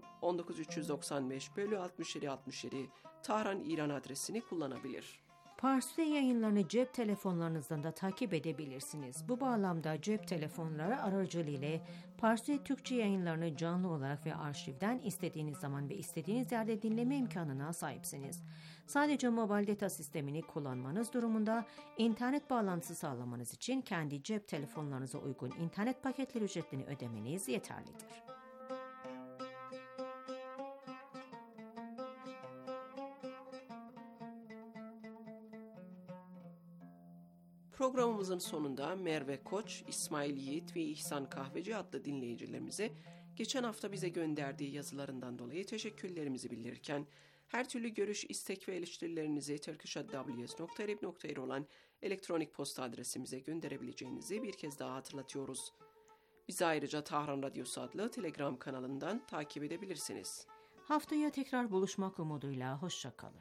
19395/6767 Tahran İran adresini kullanabilir. Parsuley yayınlarını cep telefonlarınızdan da takip edebilirsiniz. Bu bağlamda cep telefonları aracılığıyla Parsuley Türkçe yayınlarını canlı olarak ve arşivden istediğiniz zaman ve istediğiniz yerde dinleme imkanına sahipsiniz. Sadece mobil data sistemini kullanmanız durumunda internet bağlantısı sağlamanız için kendi cep telefonlarınıza uygun internet paketleri ücretini ödemeniz yeterlidir. Programımızın sonunda Merve Koç, İsmail Yiğit ve İhsan Kahveci adlı dinleyicilerimize geçen hafta bize gönderdiği yazılarından dolayı teşekkürlerimizi bildirirken her türlü görüş, istek ve eleştirilerinizi turkish@ws.erib.ir olan elektronik posta adresimize gönderebileceğinizi bir kez daha hatırlatıyoruz. Bizi ayrıca Tahran Radyosu adlı Telegram kanalından takip edebilirsiniz. Haftaya tekrar buluşmak umuduyla hoşça kalın.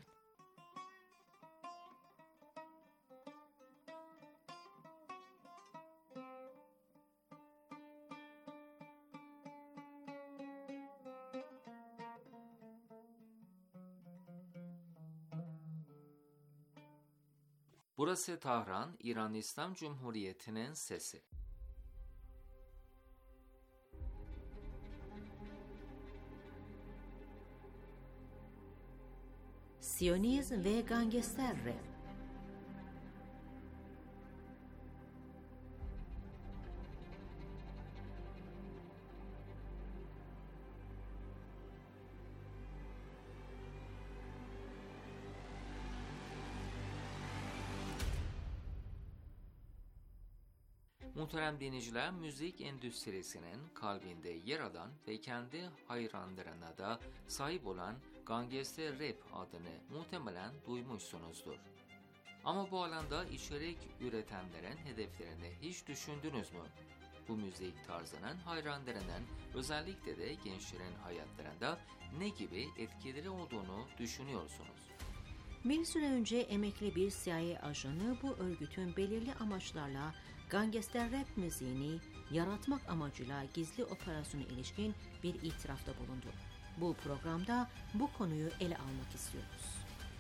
Burası Tahran, İran İslam Cumhuriyeti'nin sesi. Siyonizm ve gangster rap. Muhterem dinleyiciler, müzik endüstrisinin kalbinde yer alan ve kendi hayranlarına da sahip olan Gangster Rap adını muhtemelen duymuşsunuzdur. Ama bu alanda içerik üretenlerin hedeflerini hiç düşündünüz mü? Bu müzik tarzının hayranlarının, özellikle de gençlerin hayatlarında ne gibi etkileri olduğunu düşünüyorsunuz? Bir süre önce emekli bir CIA ajanı bu örgütün belirli amaçlarla gangster rap müziğini yaratmak amacıyla gizli operasyona ilişkin bir itirafta bulundu. Bu programda bu konuyu ele almak istiyoruz.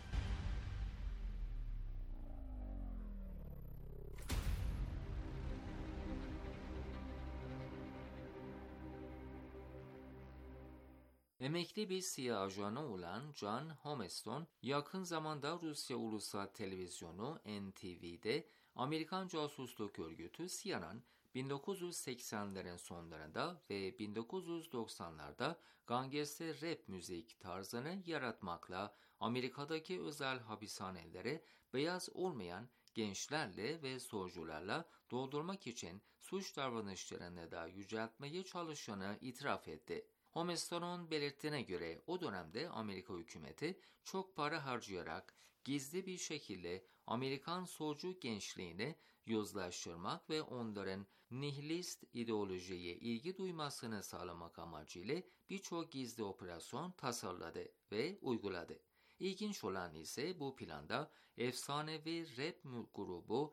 Emekli bir CIA ajanı olan John Homeston, yakın zamanda Rusya Ulusal Televizyonu NTV'de Amerikan casusluk örgütü CIA'nın 1980'lerin sonlarında ve 1990'larda gangster rap müzik tarzını yaratmakla Amerika'daki özel hapishaneleri beyaz olmayan gençlerle ve solcularla doldurmak için suç davranışlarını da yüceltmeye çalıştığını itiraf etti. Homeston'un belirttiğine göre o dönemde Amerika hükümeti çok para harcayarak gizli bir şekilde Amerikan solcu gençliğini yozlaştırmak ve onların nihilist ideolojiye ilgi duymasını sağlamak amacıyla birçok gizli operasyon tasarladı ve uyguladı. İlginç olan ise bu planda efsanevi rap grubu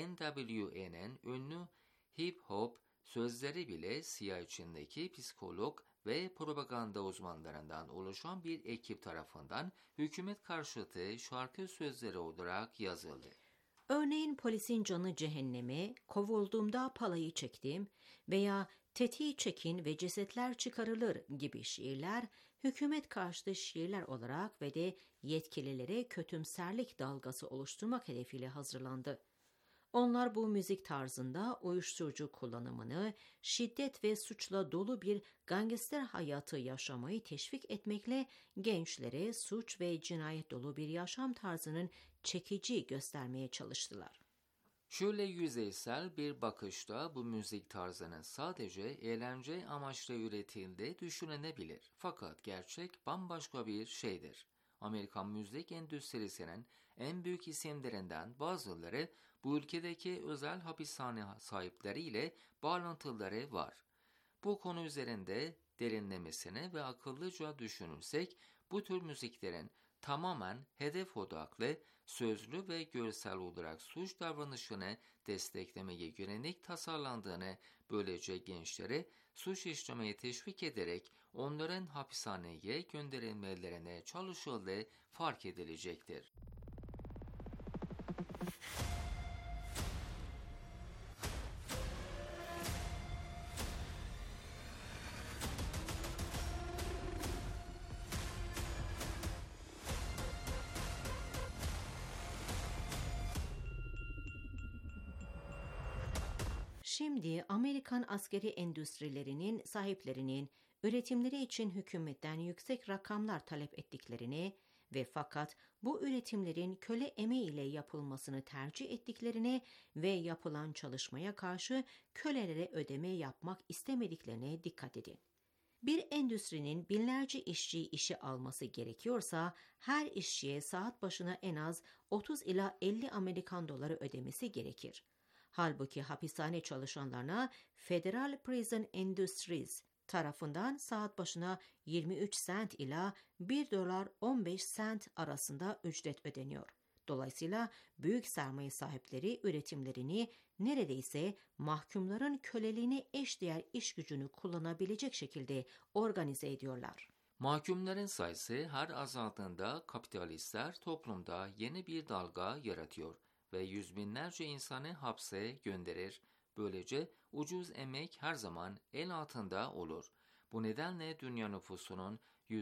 NWA'nın ünlü hip hop sözleri bile CIA içindeki psikolog ve propaganda uzmanlarından oluşan bir ekip tarafından hükümet karşıtı şarkı sözleri olarak yazıldı. Örneğin polisin canı cehenneme, kovulduğumda palayı çektim veya tetiği çekin ve cesetler çıkarılır gibi şiirler hükümet karşıtı şiirler olarak ve de yetkililere kötümserlik dalgası oluşturmak hedefiyle hazırlandı. Onlar bu müzik tarzında uyuşturucu kullanımını, şiddet ve suçla dolu bir gangster hayatı yaşamayı teşvik etmekle gençlere suç ve cinayet dolu bir yaşam tarzının çekici göstermeye çalıştılar. Şöyle yüzeysel bir bakışta bu müzik tarzının sadece eğlence amaçlı üretildiği düşünülebilir. Fakat gerçek bambaşka bir şeydir. Amerikan müzik endüstrisinin en büyük isimlerinden bazıları bu ülkedeki özel hapishane sahipleriyle bağlantıları var. Bu konu üzerinde derinlemesine ve akıllıca düşünürsek bu tür müziklerin tamamen hedef odaklı, sözlü ve görsel olarak suç davranışını desteklemeye yönelik tasarlandığını, böylece gençleri suç işlemeye teşvik ederek onların hapishaneye gönderilmelerine çalışıldığı fark edilecektir. Şimdi Amerikan askeri endüstrilerinin sahiplerinin üretimleri için hükümetten yüksek rakamlar talep ettiklerini ve fakat bu üretimlerin köle emeğiyle yapılmasını tercih ettiklerini ve yapılan çalışmaya karşı kölelere ödeme yapmak istemediklerine dikkat edin. Bir endüstrinin binlerce işçiyi işe alması gerekiyorsa her işçiye saat başına en az 30 ila 50 Amerikan doları ödemesi gerekir. Halbuki hapishane çalışanlarına Federal Prison Industries tarafından saat başına 23 sent ila 1 dolar 15 sent arasında ücret ödeniyor. Dolayısıyla büyük sermaye sahipleri üretimlerini neredeyse mahkumların köleliğine eşdeğer iş gücünü kullanabilecek şekilde organize ediyorlar. Mahkumların sayısı her azaldığında kapitalistler toplumda yeni bir dalga yaratıyor ve yüz binlerce insanı hapse gönderir. Böylece ucuz emek her zaman el altında olur. Bu nedenle dünya nüfusunun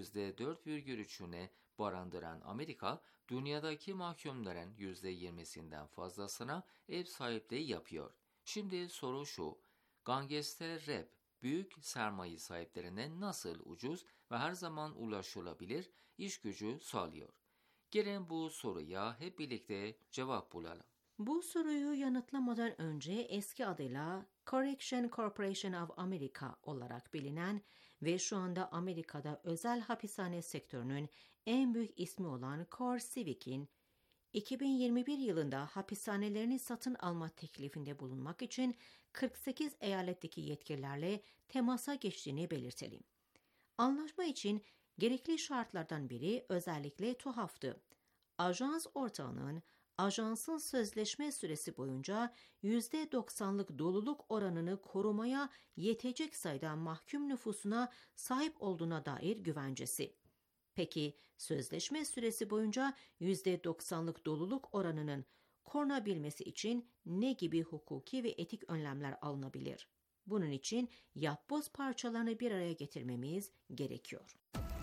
%4,3'ünü barındıran Amerika, dünyadaki mahkumların %20'sinden fazlasına ev sahipliği yapıyor. Şimdi soru şu, gangster rap büyük sermaye sahiplerine nasıl ucuz ve her zaman ulaşılabilir iş gücü sağlıyor? Gelin bu soruya hep birlikte cevap bulalım. Bu soruyu yanıtlamadan önce eski adıyla Correction Corporation of America olarak bilinen ve şu anda Amerika'da özel hapishane sektörünün en büyük ismi olan CoreCivic'in 2021 yılında hapishanelerini satın alma teklifinde bulunmak için 48 eyaletteki yetkililerle temasa geçtiğini belirtelim. Anlaşma için gerekli şartlardan biri özellikle tuhaftı. Ajans ortağının ajansın sözleşme süresi boyunca %90'lık doluluk oranını korumaya yetecek sayıda mahkum nüfusuna sahip olduğuna dair güvencesi. Peki sözleşme süresi boyunca %90'lık doluluk oranının korunabilmesi için ne gibi hukuki ve etik önlemler alınabilir? Bunun için yapboz parçalarını bir araya getirmemiz gerekiyor.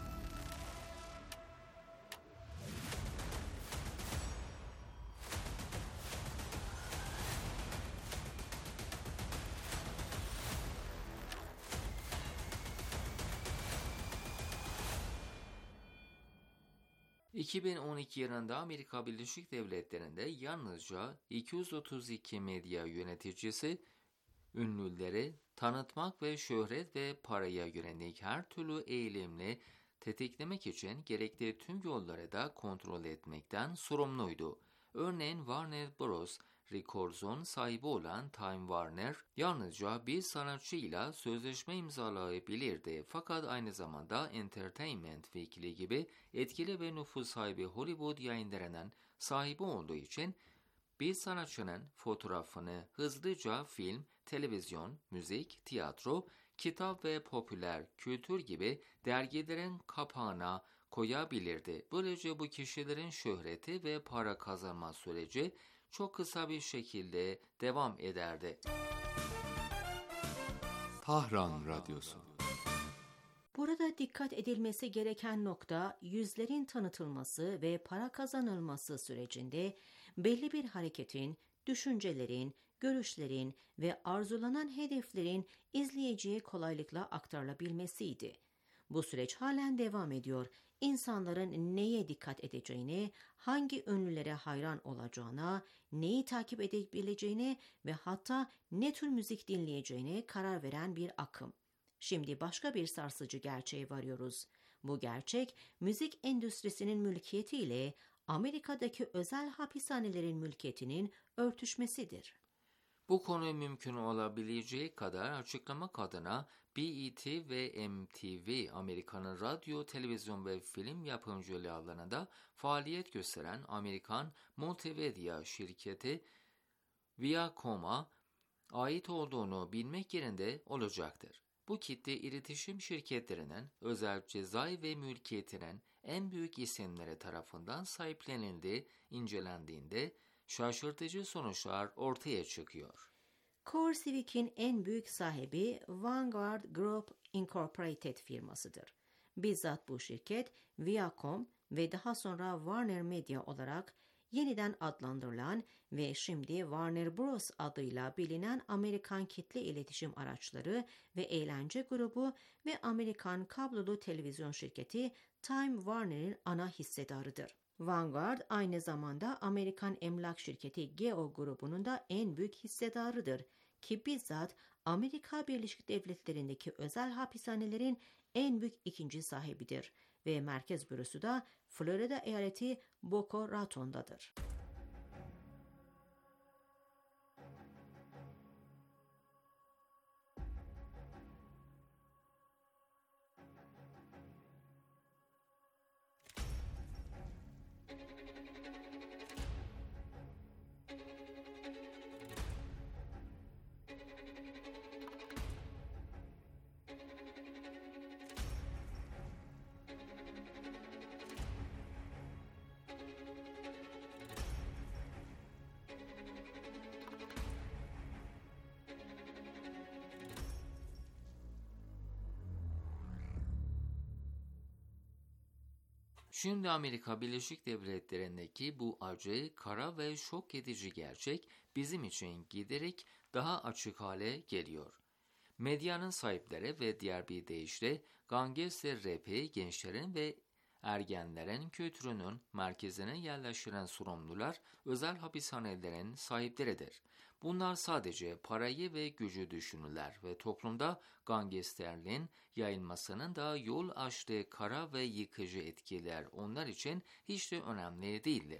...2012 yılında Amerika Birleşik Devletleri'nde yalnızca 232 medya yöneticisi ünlüleri tanıtmak ve şöhret ve paraya yönelik her türlü eğilimle tetiklemek için gerekli tüm yolları da kontrol etmekten sorumluydu. Örneğin Warner Bros. Records'un sahibi olan Time Warner yalnızca bir sanatçıyla sözleşme imzalayabilirdi, fakat aynı zamanda Entertainment Weekly gibi etkili ve nüfuz sahibi Hollywood yayınlarının sahibi olduğu için bir sanatçının fotoğrafını hızlıca film, televizyon, müzik, tiyatro, kitap ve popüler kültür gibi dergilerin kapağına koyabilirdi. Böylece bu kişilerin şöhreti ve para kazanma süreci çok kısa bir şekilde devam ederdi. Tahran Radyosu. Burada dikkat edilmesi gereken nokta, yüzlerin tanıtılması ve para kazanılması sürecinde belli bir hareketin, düşüncelerin, görüşlerin ve arzulanan hedeflerin izleyiciye kolaylıkla aktarılabilmesiydi. Bu süreç halen devam ediyor. İnsanların neye dikkat edeceğine, hangi ünlülere hayran olacağına, neyi takip edebileceğine ve hatta ne tür müzik dinleyeceğine karar veren bir akım. Şimdi başka bir sarsıcı gerçeğe varıyoruz. Bu gerçek, müzik endüstrisinin mülkiyetiyle Amerika'daki özel hapishanelerin mülkiyetinin örtüşmesidir. Bu konu mümkün olabileceği kadar açıklamak adına BET ve MTV, Amerika'nın radyo, televizyon ve film yapımcılığı alanında faaliyet gösteren Amerikan multimedya şirketi Viacom'a ait olduğunu bilmek yerinde olacaktır. Bu kitle iletişim şirketlerinin özel cezai ve mülkiyetinin en büyük isimleri tarafından sahiplenildiği incelendiğinde şaşırtıcı sonuçlar ortaya çıkıyor. CoreCivic'in en büyük sahibi Vanguard Group Incorporated firmasıdır. Bizzat bu şirket Viacom ve daha sonra Warner Media olarak yeniden adlandırılan ve şimdi Warner Bros. Adıyla bilinen Amerikan kitle iletişim araçları ve eğlence grubu ve Amerikan kablolu televizyon şirketi Time Warner'in ana hissedarıdır. Vanguard aynı zamanda Amerikan emlak şirketi Geo grubunun da en büyük hissedarıdır ki bizzat Amerika Birleşik Devletleri'ndeki özel hapishanelerin en büyük ikinci sahibidir ve merkez bürosu da Florida eyaleti Boca Raton'dadır. Şimdi Amerika Birleşik Devletleri'ndeki bu acı, kara ve şok edici gerçek bizim için giderek daha açık hale geliyor. Medyanın sahipleri ve diğer bir deyişle gangster rapi gençlerin ve ergenlerin kültürünün merkezine yerleştiren sorumlular özel hapishanelerin sahipleridir. Bunlar sadece parayı ve gücü düşünürler ve toplumda gangsterliğin yayılmasının da yol açtığı kara ve yıkıcı etkiler onlar için hiç de önemli değildir.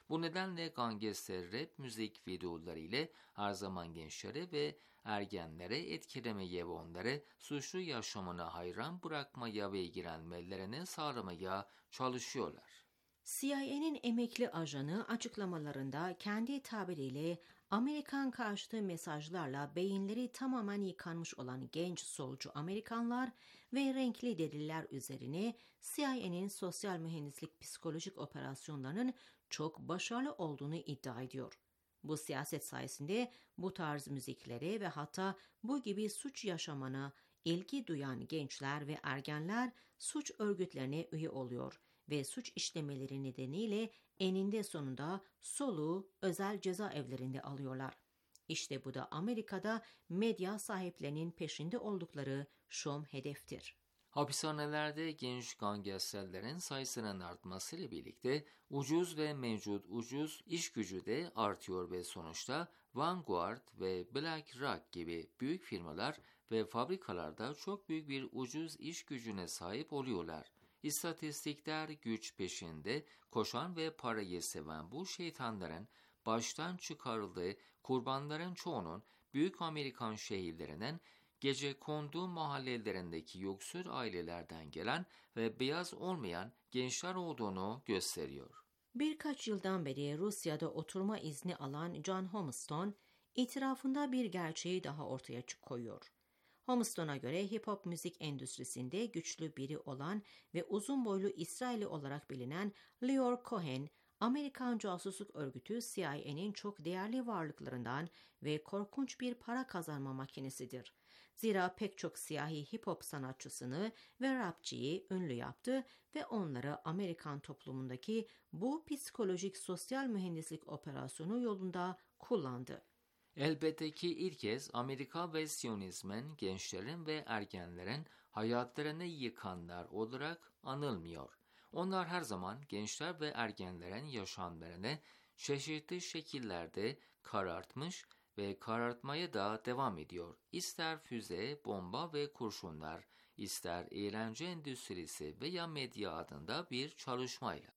Bu nedenle gangster rap müzik videoları ile her zaman gençleri ve ergenlere etkilemeye ve onları suçlu yaşamına hayran bırakmaya ve ilgilenmelerini sağlamaya çalışıyorlar. CIA'nin emekli ajanı açıklamalarında kendi tabiriyle Amerikan karşıtı mesajlarla beyinleri tamamen yıkanmış olan genç solcu Amerikanlar ve renkli deliller üzerine CIA'nin sosyal mühendislik psikolojik operasyonlarının çok başarılı olduğunu iddia ediyor. Bu siyaset sayesinde bu tarz müziklere ve hatta bu gibi suç yaşamana ilgi duyan gençler ve ergenler suç örgütlerine üye oluyor ve suç işlemeleri nedeniyle eninde sonunda soluğu özel cezaevlerinde alıyorlar. İşte bu da Amerika'da medya sahiplerinin peşinde oldukları şom hedeftir. Hapishanelerde genç gangsterlerin sayısının artmasıyla birlikte ucuz ve mevcut ucuz iş gücü de artıyor ve sonuçta Vanguard ve BlackRock gibi büyük firmalar ve fabrikalarda çok büyük bir ucuz iş gücüne sahip oluyorlar. İstatistikler güç peşinde koşan ve parayı seven bu şeytanların baştan çıkarıldığı kurbanların çoğunun büyük Amerikan şehirlerinden gecekondu mahallelerindeki yoksul ailelerden gelen ve beyaz olmayan gençler olduğunu gösteriyor. Birkaç yıldan beri Rusya'da oturma izni alan John Homestone, itirafında bir gerçeği daha ortaya koyuyor. Homestone'a göre hip-hop müzik endüstrisinde güçlü biri olan ve uzun boylu İsrailli olarak bilinen Lior Cohen, Amerikan casusluk örgütü CIA'nin çok değerli varlıklarından ve korkunç bir para kazanma makinesidir. Zira pek çok siyahi hip-hop sanatçısını ve rapçiyi ünlü yaptı ve onları Amerikan toplumundaki bu psikolojik sosyal mühendislik operasyonu yolunda kullandı. Elbette ki ilk kez Amerika ve Siyonizmin gençlerin ve ergenlerin hayatlarını yıkanlar olarak anılmıyor. Onlar her zaman gençler ve ergenlerin yaşamlarını çeşitli şekillerde karartmış ve karartmaya da devam ediyor. İster füze, bomba ve kurşunlar, ister eğlence endüstrisi veya medya adında bir çalışmayla.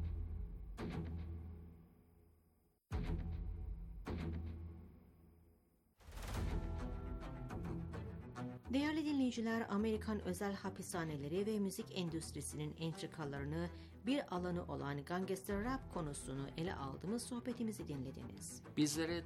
Değerli dinleyiciler, Amerikan özel hapishaneleri ve müzik endüstrisinin entrikalarını bir alanı olan gangster rap konusunu ele aldığımız sohbetimizi dinlediniz. Bizlere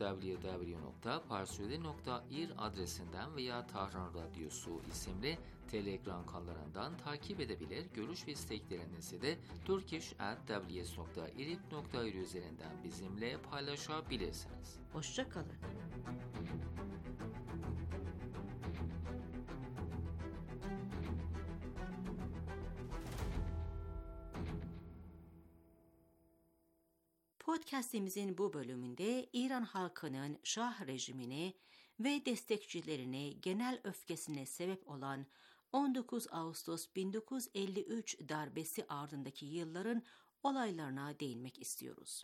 www.parsöyle.ir adresinden veya Tahran Radyosu isimli Telegram kanallarından takip edebilir, görüş ve isteklerinizi de turkish@ws.irib.ir üzerinden bizimle paylaşabilirsiniz. Hoşça kalın. Podcast'imizin bu bölümünde İran halkının Şah rejimine ve destekçilerine genel öfkesine sebep olan 19 Ağustos 1953 darbesi ardındaki yılların olaylarına değinmek istiyoruz.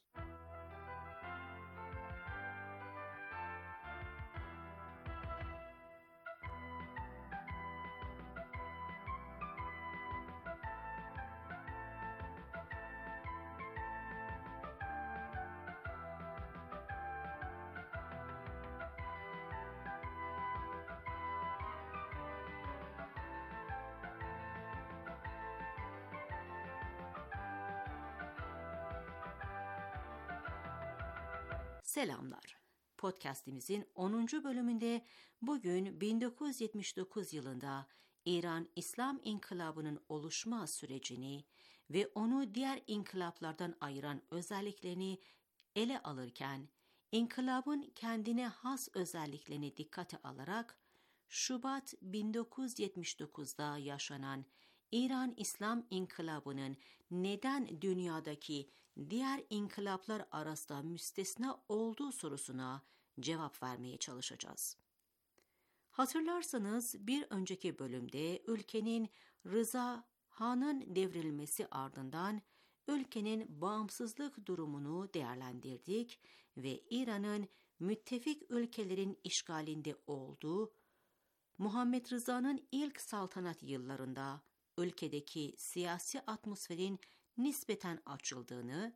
Selamlar. Podcast'imizin 10. bölümünde bugün 1979 yılında İran İslam İnkılabı'nın oluşma sürecini ve onu diğer inkılaplardan ayıran özelliklerini ele alırken, inkılabın kendine has özelliklerini dikkate alarak Şubat 1979'da yaşanan İran İslam İnkılabı'nın neden dünyadaki diğer inkılaplar arasında müstesna olduğu sorusuna cevap vermeye çalışacağız. Hatırlarsanız bir önceki bölümde ülkenin Rıza Han'ın devrilmesi ardından ülkenin bağımsızlık durumunu değerlendirdik ve İran'ın müttefik ülkelerin işgalinde olduğu Muhammed Rıza'nın ilk saltanat yıllarında ülkedeki siyasi atmosferin nispeten açıldığını,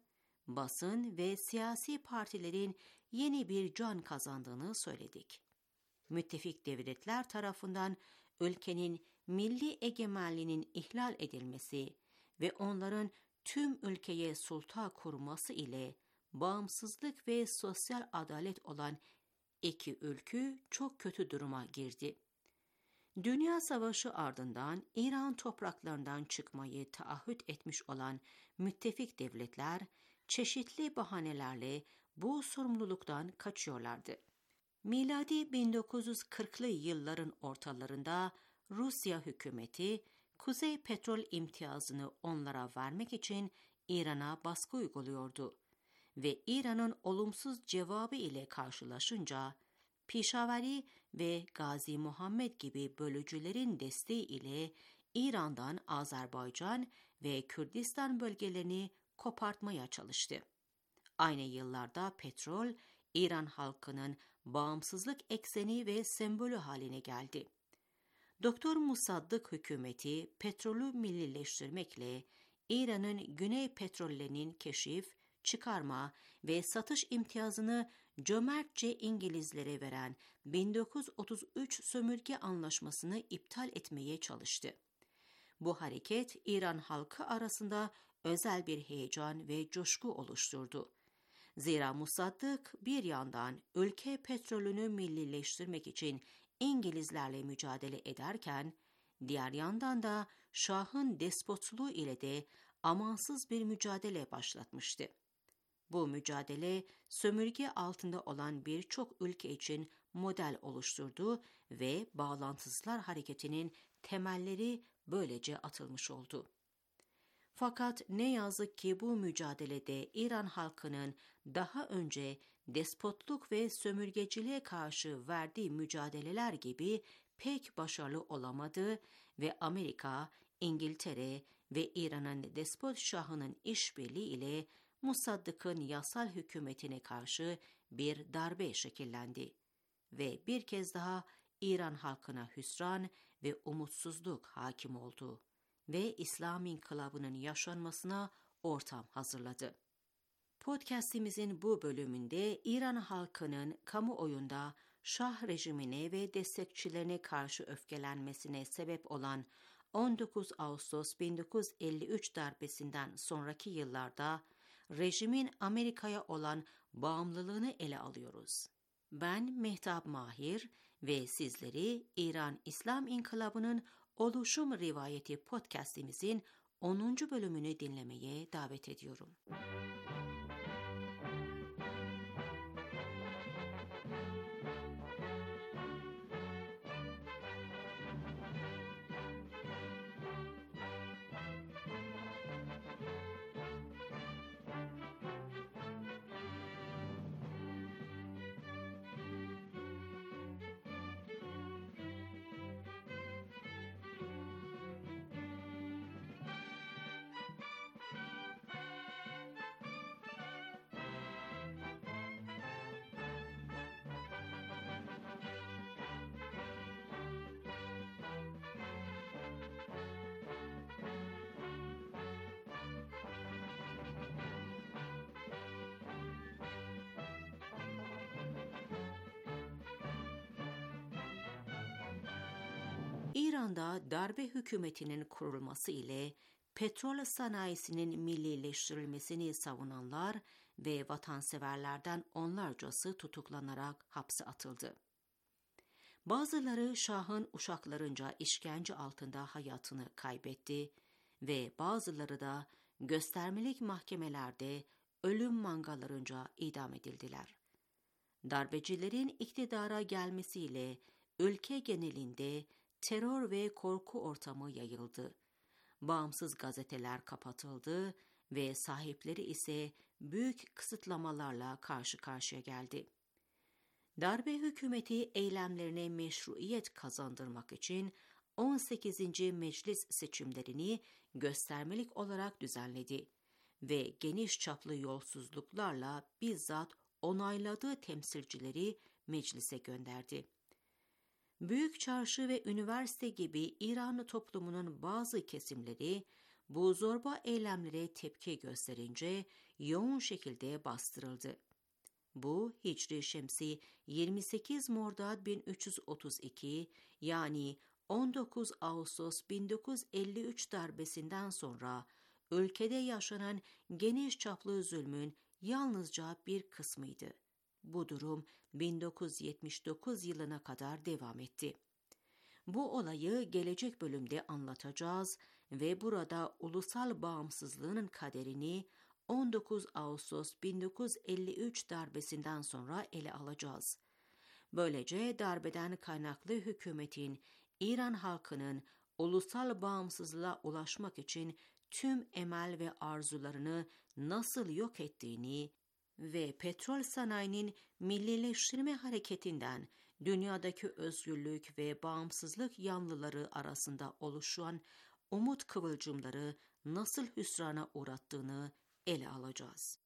basın ve siyasi partilerin yeni bir can kazandığını söyledik. Müttefik devletler tarafından ülkenin milli egemenliğinin ihlal edilmesi ve onların tüm ülkeye sulta kurması ile bağımsızlık ve sosyal adalet olan iki ülke çok kötü duruma girdi. Dünya Savaşı ardından İran topraklarından çıkmayı taahhüt etmiş olan müttefik devletler çeşitli bahanelerle bu sorumluluktan kaçıyorlardı. Miladi 1940'lı yılların ortalarında Rusya hükümeti Kuzey Petrol imtiyazını onlara vermek için İran'a baskı uyguluyordu ve İran'ın olumsuz cevabı ile karşılaşınca Pişavari ve Gazi Muhammed gibi bölücülerin desteği ile İran'dan Azerbaycan ve Kürdistan bölgelerini kopartmaya çalıştı. Aynı yıllarda petrol, İran halkının bağımsızlık ekseni ve sembolü haline geldi. Doktor Musaddık hükümeti petrolü millileştirmekle İran'ın güney petrollerinin keşif, çıkarma ve satış imtiyazını cömertçe İngilizlere veren 1933 sömürge anlaşmasını iptal etmeye çalıştı. Bu hareket İran halkı arasında özel bir heyecan ve coşku oluşturdu. Zira Musaddık bir yandan ülke petrolünü millileştirmek için İngilizlerle mücadele ederken, diğer yandan da Şah'ın despotluğu ile de amansız bir mücadele başlatmıştı. Bu mücadele sömürge altında olan birçok ülke için model oluşturdu ve bağlantısızlar hareketinin temelleri böylece atılmış oldu. Fakat ne yazık ki bu mücadelede İran halkının daha önce despotluk ve sömürgeciliğe karşı verdiği mücadeleler gibi pek başarılı olamadı ve Amerika, İngiltere ve İran'ın despot şahının işbirliği ile Musaddık'ın yasal hükümetine karşı bir darbe şekillendi ve bir kez daha İran halkına hüsran ve umutsuzluk hakim oldu ve İslam İnkılabı'nın yaşanmasına ortam hazırladı. Podcast'imizin bu bölümünde İran halkının kamuoyunda Şah rejimine ve destekçilerine karşı öfkelenmesine sebep olan 19 Ağustos 1953 darbesinden sonraki yıllarda rejimin Amerika'ya olan bağımlılığını ele alıyoruz. Ben Mehtap Mahir ve sizleri İran İslam İnkılabı'nın Oluşum Rivayeti podcast'imizin 10. bölümünü dinlemeye davet ediyorum. İran'da darbe hükümetinin kurulması ile petrol sanayisinin millileştirilmesini savunanlar ve vatanseverlerden onlarcası tutuklanarak hapse atıldı. Bazıları Şah'ın uşaklarınca işkence altında hayatını kaybetti ve bazıları da göstermelik mahkemelerde ölüm mangalarınca idam edildiler. Darbecilerin iktidara gelmesiyle ülke genelinde terör ve korku ortamı yayıldı. Bağımsız gazeteler kapatıldı ve sahipleri ise büyük kısıtlamalarla karşı karşıya geldi. Darbe hükümeti eylemlerine meşruiyet kazandırmak için 18. Meclis seçimlerini göstermelik olarak düzenledi ve geniş çaplı yolsuzluklarla bizzat onayladığı temsilcileri meclise gönderdi. Büyük Çarşı ve üniversite gibi İran toplumunun bazı kesimleri bu zorba eylemlere tepki gösterince yoğun şekilde bastırıldı. Bu Hicri Şemsi 28 Mordad 1332 yani 19 Ağustos 1953 darbesinden sonra ülkede yaşanan geniş çaplı zulmün yalnızca bir kısmıydı. Bu durum 1979 yılına kadar devam etti. Bu olayı gelecek bölümde anlatacağız ve burada ulusal bağımsızlığın kaderini 19 Ağustos 1953 darbesinden sonra ele alacağız. Böylece darbeden kaynaklı hükümetin İran halkının ulusal bağımsızlığa ulaşmak için tüm emel ve arzularını nasıl yok ettiğini ve petrol sanayinin millileştirme hareketinden dünyadaki özgürlük ve bağımsızlık yanlıları arasında oluşan umut kıvılcımları nasıl hüsrana uğrattığını ele alacağız.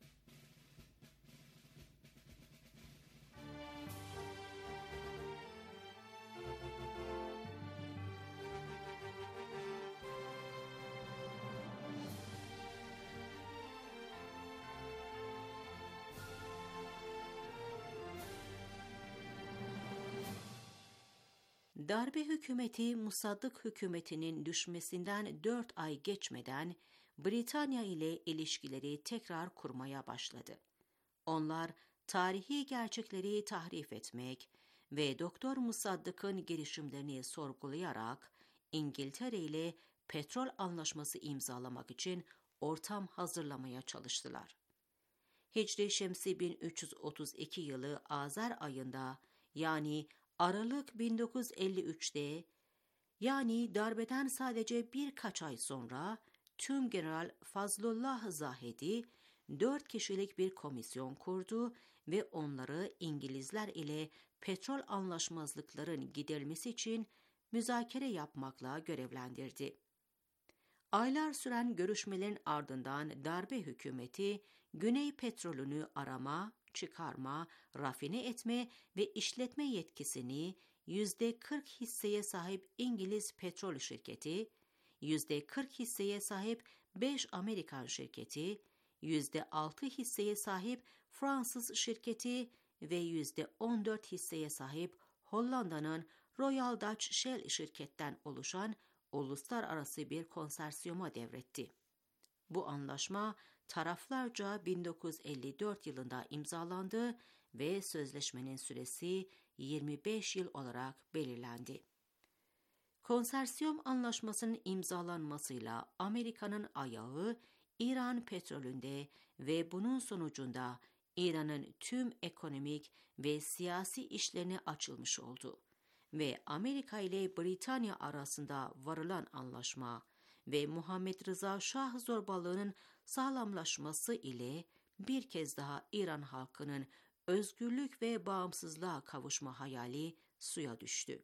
Darbe hükümeti Musaddık hükümetinin düşmesinden 4 ay geçmeden Britanya ile ilişkileri tekrar kurmaya başladı. Onlar tarihi gerçekleri tahrif etmek ve Doktor Musaddık'ın girişimlerini sorgulayarak İngiltere ile petrol anlaşması imzalamak için ortam hazırlamaya çalıştılar. Hicri Şemsi 1332 yılı Azar ayında yani Aralık 1953'te yani darbeden sadece birkaç ay sonra Tümgeneral Fazlullah Zahedi 4 kişilik bir komisyon kurdu ve onları İngilizler ile petrol anlaşmazlıkların giderilmesi için müzakere yapmakla görevlendirdi. Aylar süren görüşmelerin ardından darbe hükümeti Güney petrolünü arama, çıkarma, rafine etme ve işletme yetkisini %40 hisseye sahip İngiliz petrol şirketi, %40 hisseye sahip 5 Amerikan şirketi, %6 hisseye sahip Fransız şirketi ve %14 hisseye sahip Hollanda'nın Royal Dutch Shell şirketten oluşan uluslararası bir konsorsiyuma devretti. Bu anlaşma taraflarca 1954 yılında imzalandı ve sözleşmenin süresi 25 yıl olarak belirlendi. Konsorsiyum anlaşmasının imzalanmasıyla Amerika'nın ayağı İran petrolünde ve bunun sonucunda İran'ın tüm ekonomik ve siyasi işlerine açılmış oldu ve Amerika ile Britanya arasında varılan anlaşma ve Muhammed Rıza Şah zorbalığının sağlamlaşması ile bir kez daha İran halkının özgürlük ve bağımsızlığa kavuşma hayali suya düştü.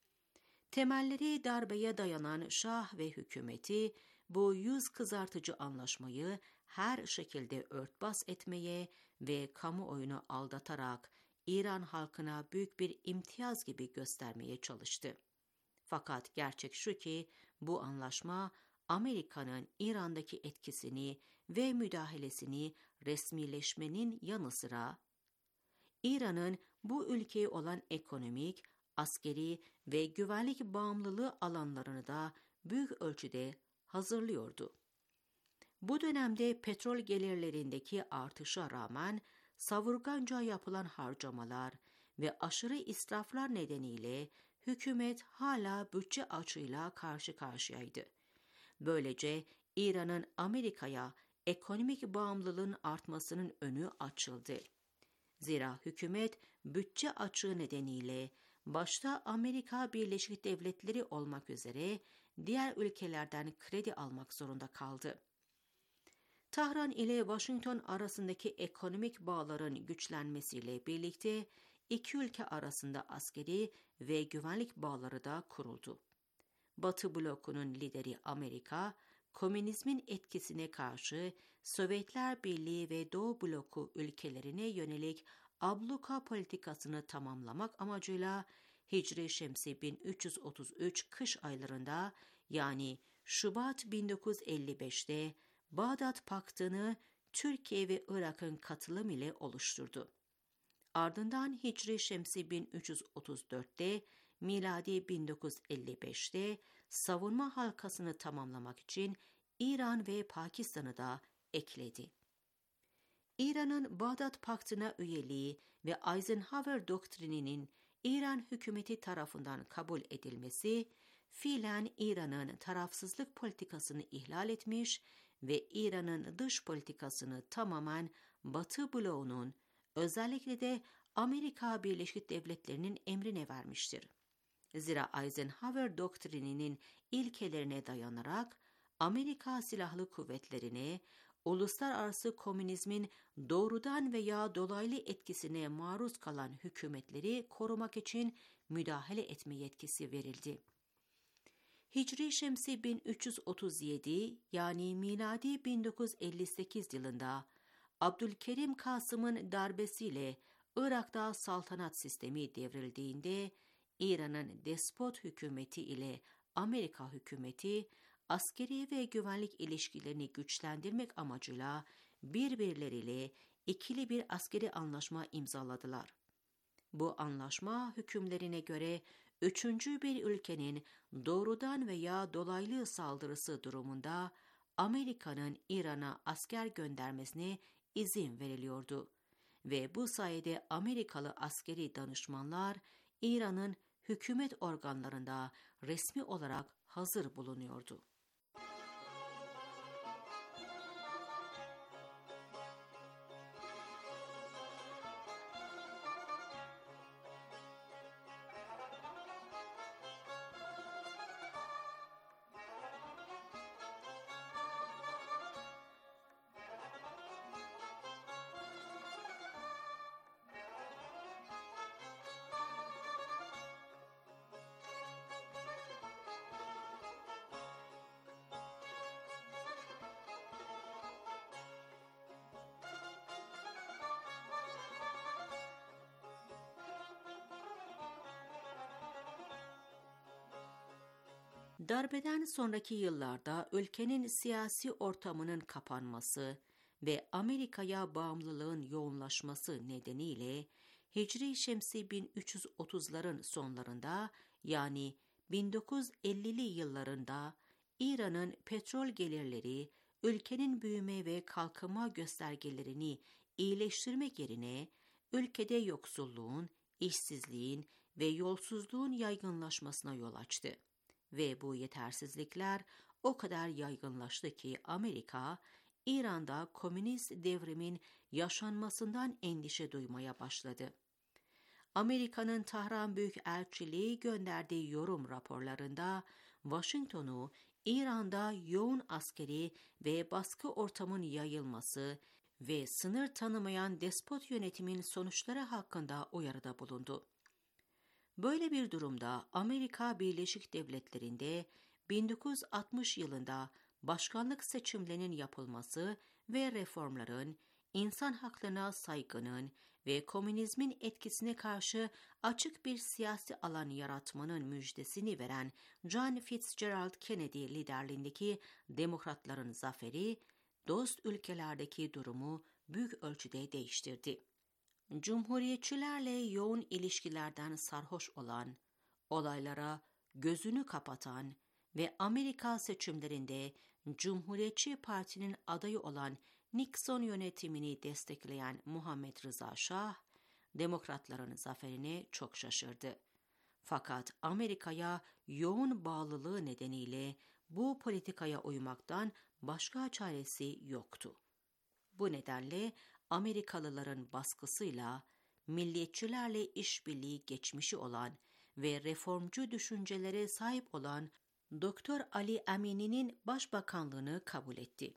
Temelleri darbeye dayanan Şah ve hükümeti bu yüz kızartıcı anlaşmayı her şekilde örtbas etmeye ve kamuoyunu aldatarak İran halkına büyük bir imtiyaz gibi göstermeye çalıştı. Fakat gerçek şu ki bu anlaşma Amerika'nın İran'daki etkisini ve müdahalesini resmileşmenin yanı sıra İran'ın bu ülkeye olan ekonomik, askeri ve güvenlik bağımlılığı alanlarını da büyük ölçüde hazırlıyordu. Bu dönemde petrol gelirlerindeki artışa rağmen savurganca yapılan harcamalar ve aşırı israflar nedeniyle hükümet hala bütçe açığıyla karşı karşıyaydı. Böylece İran'ın Amerika'ya ekonomik bağımlılığın artmasının önü açıldı. Zira hükümet bütçe açığı nedeniyle başta Amerika Birleşik Devletleri olmak üzere diğer ülkelerden kredi almak zorunda kaldı. Tahran ile Washington arasındaki ekonomik bağların güçlenmesiyle birlikte iki ülke arasında askeri ve güvenlik bağları da kuruldu. Batı blokunun lideri Amerika, komünizmin etkisine karşı Sovyetler Birliği ve Doğu bloku ülkelerine yönelik abluka politikasını tamamlamak amacıyla Hicri Şemsi 1333 kış aylarında yani Şubat 1955'te Bağdat Paktı'nı Türkiye ve Irak'ın katılım ile oluşturdu. Ardından Hicri Şemsi 1334'te, miladi 1955'te savunma halkasını tamamlamak için İran ve Pakistan'ı da ekledi. İran'ın Bağdat Paktı'na üyeliği ve Eisenhower doktrininin İran hükümeti tarafından kabul edilmesi, fiilen İran'ın tarafsızlık politikasını ihlal etmiş ve İran'ın dış politikasını tamamen Batı bloğunun, özellikle de Amerika Birleşik Devletleri'nin emrine vermiştir. Zira Eisenhower doktrininin ilkelerine dayanarak Amerika Silahlı Kuvvetleri'ne, uluslararası komünizmin doğrudan veya dolaylı etkisine maruz kalan hükümetleri korumak için müdahale etme yetkisi verildi. Hicri Şemsi 1337 yani miladi 1958 yılında Abdülkerim Kasım'ın darbesiyle Irak'ta saltanat sistemi devrildiğinde İran'ın despot hükümeti ile Amerika hükümeti askeri ve güvenlik ilişkilerini güçlendirmek amacıyla birbirleriyle ikili bir askeri anlaşma imzaladılar. Bu anlaşma hükümlerine göre üçüncü bir ülkenin doğrudan veya dolaylı saldırısı durumunda Amerika'nın İran'a asker göndermesine izin veriliyordu ve bu sayede Amerikalı askeri danışmanlar İran'ın hükümet organlarında resmi olarak hazır bulunuyordu. Darbeden sonraki yıllarda ülkenin siyasi ortamının kapanması ve Amerika'ya bağımlılığın yoğunlaşması nedeniyle Hicri Şemsi 1330'ların sonlarında yani 1950'li yıllarında İran'ın petrol gelirleri ülkenin büyüme ve kalkınma göstergelerini iyileştirmek yerine ülkede yoksulluğun, işsizliğin ve yolsuzluğun yaygınlaşmasına yol açtı. Ve bu yetersizlikler o kadar yaygınlaştı ki Amerika, İran'da komünist devrimin yaşanmasından endişe duymaya başladı. Amerika'nın Tahran Büyükelçiliği gönderdiği yorum raporlarında Washington'u İran'da yoğun askeri ve baskı ortamın yayılması ve sınır tanımayan despot yönetimin sonuçları hakkında uyarıda bulundu. Böyle bir durumda Amerika Birleşik Devletleri'nde 1960 yılında başkanlık seçimlerinin yapılması ve reformların, insan haklarına saygının ve komünizmin etkisine karşı açık bir siyasi alan yaratmanın müjdesini veren John Fitzgerald Kennedy liderliğindeki demokratların zaferi, dost ülkelerdeki durumu büyük ölçüde değiştirdi. Cumhuriyetçilerle yoğun ilişkilerden sarhoş olan, olaylara gözünü kapatan ve Amerika seçimlerinde Cumhuriyetçi Parti'nin adayı olan Nixon yönetimini destekleyen Muhammed Rıza Şah, demokratların zaferine çok şaşırdı. Fakat Amerika'ya yoğun bağlılığı nedeniyle bu politikaya uymaktan başka çaresi yoktu. Bu nedenle Amerikalıların baskısıyla milliyetçilerle işbirliği geçmişi olan ve reformcu düşüncelere sahip olan Doktor Ali Amini'nin başbakanlığını kabul etti.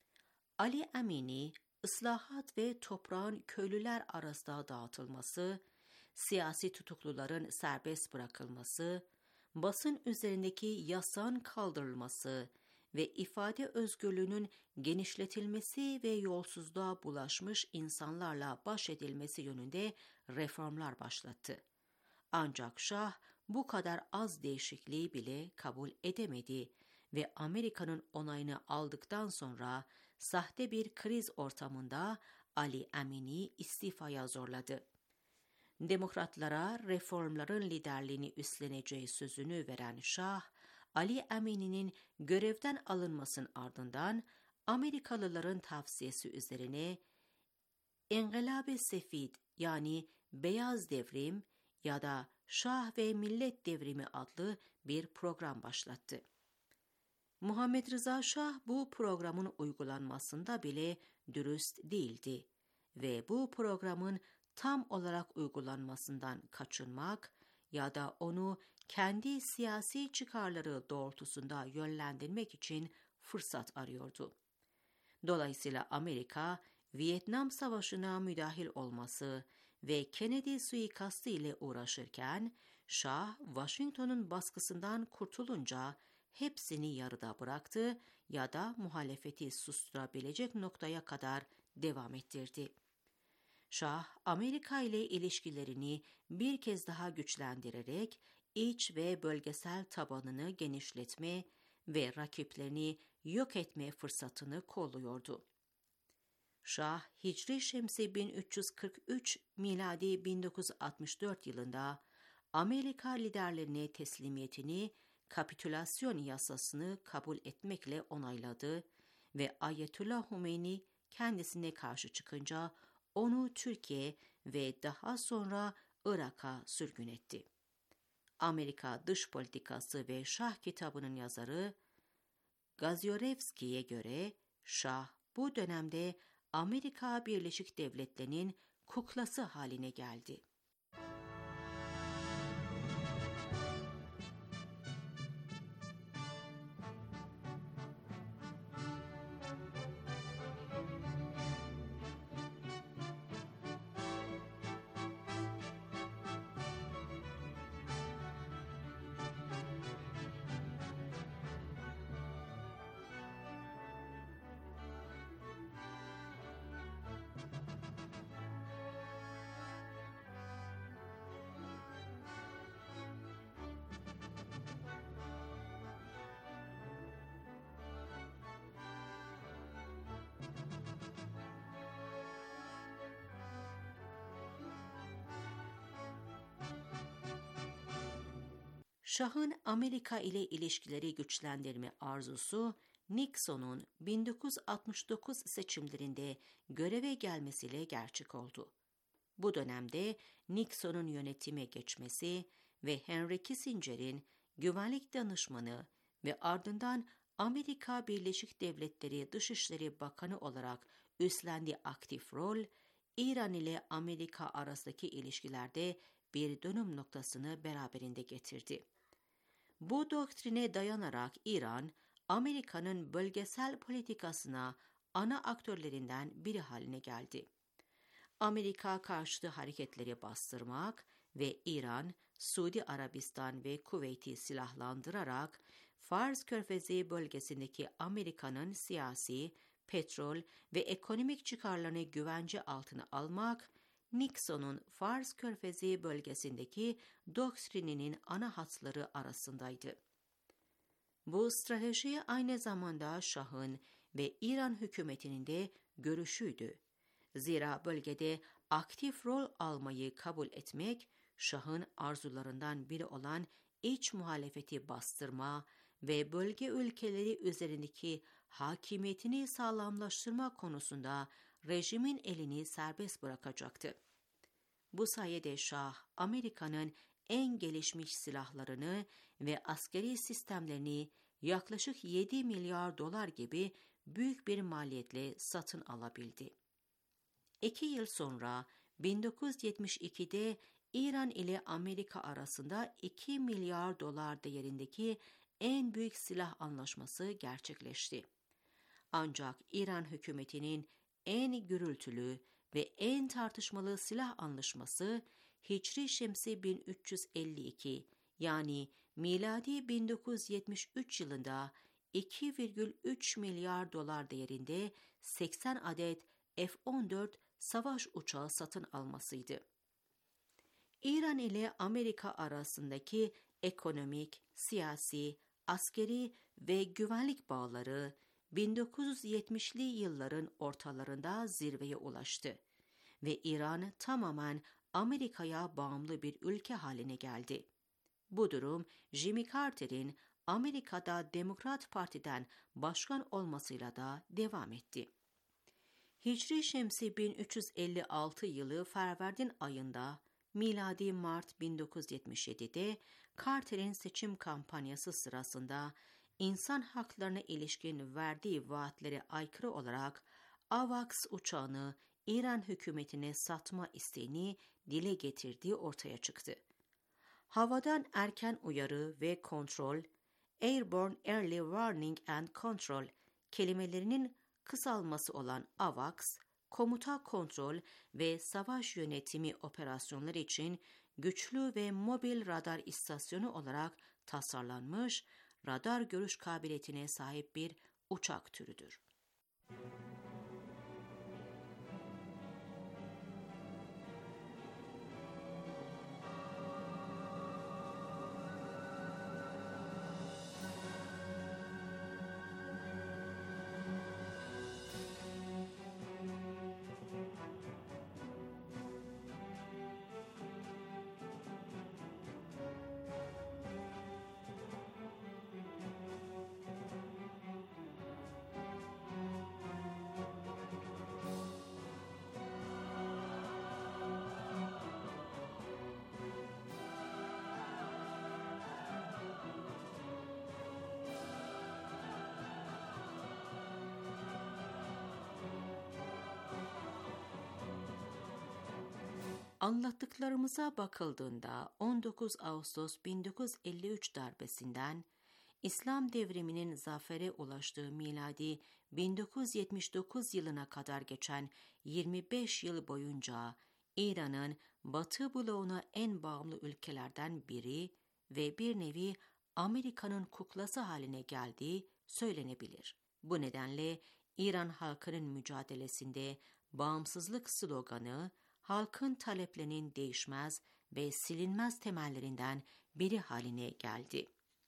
Ali Amini, ıslahat ve toprağın köylüler arasında dağıtılması, siyasi tutukluların serbest bırakılması, basın üzerindeki yasağın kaldırılması ve ifade özgürlüğünün genişletilmesi ve yolsuzluğa bulaşmış insanlarla baş edilmesi yönünde reformlar başlattı. Ancak Şah bu kadar az değişikliği bile kabul edemedi ve Amerika'nın onayını aldıktan sonra sahte bir kriz ortamında Ali Emin'i istifaya zorladı. Demokratlara reformların liderliğini üstleneceği sözünü veren Şah, Ali Emin'in görevden alınmasının ardından Amerikalıların tavsiyesi üzerine İnkılab-ı Sefid yani Beyaz Devrim ya da Şah ve Millet Devrimi adlı bir program başlattı. Muhammed Rıza Şah bu programın uygulanmasında bile dürüst değildi ve bu programın tam olarak uygulanmasından kaçınmak ya da onu kendi siyasi çıkarları doğrultusunda yönlendirmek için fırsat arıyordu. Dolayısıyla Amerika, Vietnam Savaşı'na müdahil olması ve Kennedy suikastı ile uğraşırken, Şah, Washington'un baskısından kurtulunca hepsini yarıda bıraktı ya da muhalefeti susturabilecek noktaya kadar devam ettirdi. Şah, Amerika ile ilişkilerini bir kez daha güçlendirerek iç ve bölgesel tabanını genişletme ve rakiplerini yok etme fırsatını kolluyordu. Şah, Hicri Şemsi 1343, miladi 1964 yılında Amerika liderlerine teslimiyetini, kapitülasyon yasasını kabul etmekle onayladı ve Ayetullah Humeyni kendisine karşı çıkınca onu Türkiye ve daha sonra Irak'a sürgün etti. Amerika Dış Politikası ve Şah kitabının yazarı Gazyorevski'ye göre Şah bu dönemde Amerika Birleşik Devletleri'nin kuklası haline geldi. Şah'ın Amerika ile ilişkileri güçlendirme arzusu, Nixon'un 1969 seçimlerinde göreve gelmesiyle gerçek oldu. Bu dönemde Nixon'un yönetime geçmesi ve Henry Kissinger'in güvenlik danışmanı ve ardından Amerika Birleşik Devletleri Dışişleri Bakanı olarak üstlendiği aktif rol, İran ile Amerika arasındaki ilişkilerde bir dönüm noktasını beraberinde getirdi. Bu doktrine dayanarak İran, Amerika'nın bölgesel politikasına ana aktörlerinden biri haline geldi. Amerika karşıtı hareketleri bastırmak ve İran, Suudi Arabistan ve Kuveyt'i silahlandırarak Fars Körfezi bölgesindeki Amerika'nın siyasi, petrol ve ekonomik çıkarlarını güvence altına almak, Nixon'un Fars Körfezi bölgesindeki doktrininin ana hatları arasındaydı. Bu strateji aynı zamanda Şah'ın ve İran hükümetinin de görüşüydü. Zira bölgede aktif rol almayı kabul etmek, Şah'ın arzularından biri olan iç muhalefeti bastırma ve bölge ülkeleri üzerindeki hakimiyetini sağlamlaştırma konusunda rejimin elini serbest bırakacaktı. Bu sayede Şah, Amerika'nın en gelişmiş silahlarını ve askeri sistemlerini yaklaşık 7 milyar dolar gibi büyük bir maliyetle satın alabildi. 2 yıl sonra 1972'de İran ile Amerika arasında 2 milyar dolar değerindeki en büyük silah anlaşması gerçekleşti. Ancak İran hükümetinin en gürültülü ve en tartışmalı silah anlaşması Hicri Şemsi 1352 yani miladi 1973 yılında 2,3 milyar dolar değerinde 80 adet F-14 savaş uçağı satın almasıydı. İran ile Amerika arasındaki ekonomik, siyasi, askeri ve güvenlik bağları 1970'li yılların ortalarında zirveye ulaştı ve İran tamamen Amerika'ya bağımlı bir ülke haline geldi. Bu durum Jimmy Carter'in Amerika'da Demokrat Parti'den başkan olmasıyla da devam etti. Hicri Şemsi 1356 yılı Ferverdin ayında, miladi Mart 1977'de Carter'in seçim kampanyası sırasında insan haklarına ilişkin verdiği vaatlere aykırı olarak AWACS uçağını İran hükümetine satma isteğini dile getirdiği ortaya çıktı. Havadan erken uyarı ve kontrol, Airborne Early Warning and Control kelimelerinin kısalması olan AWACS, komuta kontrol ve savaş yönetimi operasyonları için güçlü ve mobil radar istasyonu olarak tasarlanmış, radar görüş kabiliyetine sahip bir uçak türüdür. Anlattıklarımıza bakıldığında 19 Ağustos 1953 darbesinden İslam devriminin zafere ulaştığı miladi 1979 yılına kadar geçen 25 yıl boyunca İran'ın Batı bloğuna en bağımlı ülkelerden biri ve bir nevi Amerika'nın kuklası haline geldiği söylenebilir. Bu nedenle İran halkının mücadelesinde bağımsızlık sloganı, halkın taleplerinin değişmez ve silinmez temellerinden biri haline geldi.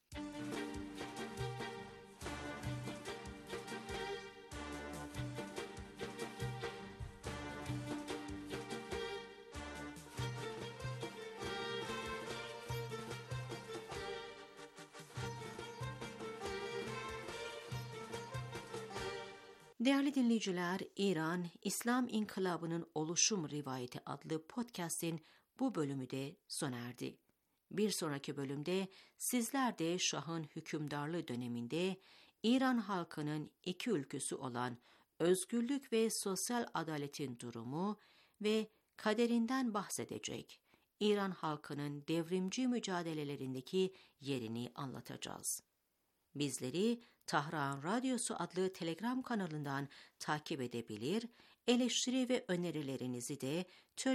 Değerli dinleyiciler, İran, İslam İnkılabı'nın Oluşum Rivayeti adlı podcast'in bu bölümü de sona erdi. Bir sonraki bölümde sizler de Şah'ın hükümdarlığı döneminde İran halkının iki ülküsü olan özgürlük ve sosyal adaletin durumu ve kaderinden bahsedecek, İran halkının devrimci mücadelelerindeki yerini anlatacağız. Bizleri Tahran Radyosu adlı Telegram kanalından takip edebilir, eleştiri ve önerilerinizi de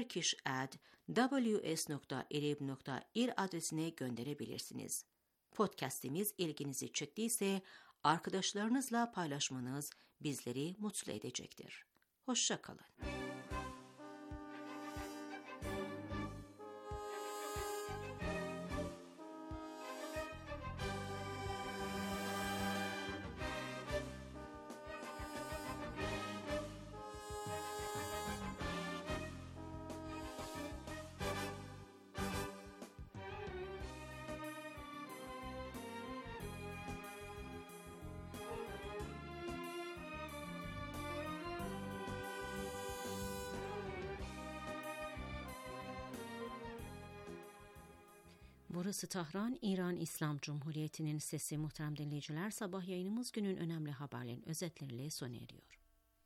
turkish@ws.irib.ir adresine gönderebilirsiniz. Podcast'imiz ilginizi çektiyse arkadaşlarınızla paylaşmanız bizleri mutlu edecektir. Hoşça kalın. Burası Tahran, İran İslam Cumhuriyeti'nin sesi. Muhterem dinleyiciler, sabah yayınımız günün önemli haberlerin özetleriyle sona eriyor.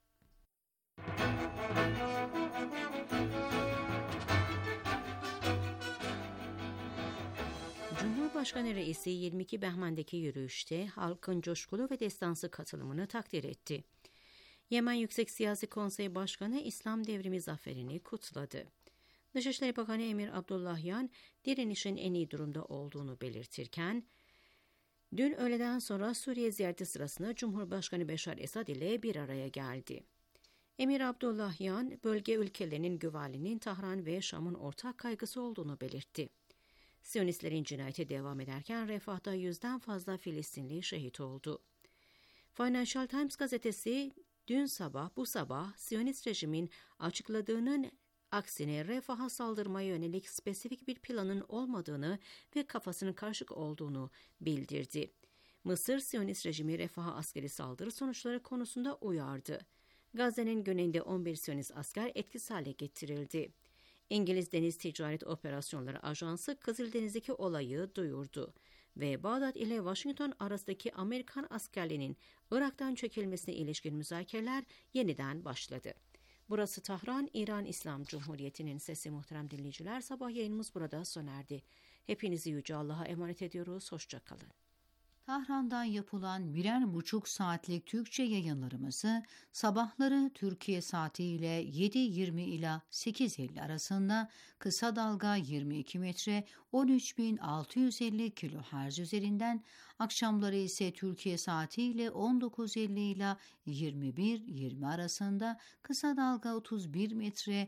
Cumhurbaşkanı Reisi 22 Behmen'deki yürüyüşte halkın coşkulu ve destansı katılımını takdir etti. Yemen Yüksek Siyasi Konseyi Başkanı İslam Devrimi zaferini kutladı. Dışişleri Bakanı Emir Abdullahyan, direnişin en iyi durumda olduğunu belirtirken, dün öğleden sonra Suriye ziyareti sırasında Cumhurbaşkanı Beşar Esad ile bir araya geldi. Emir Abdullahyan, bölge ülkelerinin güvenliğinin Tahran ve Şam'ın ortak kaygısı olduğunu belirtti. Siyonistlerin cinayeti devam ederken Refah'ta 100'den fazla Filistinli şehit oldu. Financial Times gazetesi bu sabah Siyonist rejimin açıkladığının aksine refaha saldırmaya yönelik spesifik bir planın olmadığını ve kafasının karışık olduğunu bildirdi. Mısır Siyonist rejimi refaha askeri saldırı sonuçları konusunda uyardı. Gazze'nin güneyinde 11 Siyonist asker etkisiz hale getirildi. İngiliz Deniz Ticaret Operasyonları Ajansı Kızıldeniz'deki olayı duyurdu ve Bağdat ile Washington arasındaki Amerikan askerliğinin Irak'tan çekilmesine ilişkin müzakereler yeniden başladı. Burası Tahran, İran İslam Cumhuriyeti'nin sesi. Muhterem dinleyiciler, sabah yayınımız burada sona erdi. Hepinizi Yüce Allah'a emanet ediyoruz. Hoşça kalın. Tahran'dan yapılan 1,5 saatlik Türkçe yayınlarımızı sabahları Türkiye saatiyle 7.20 ila 8.50 arasında kısa dalga 22 metre 13.650 kHz üzerinden, akşamları ise Türkiye saatiyle 19.50 ila 21.20 arasında kısa dalga 31 metre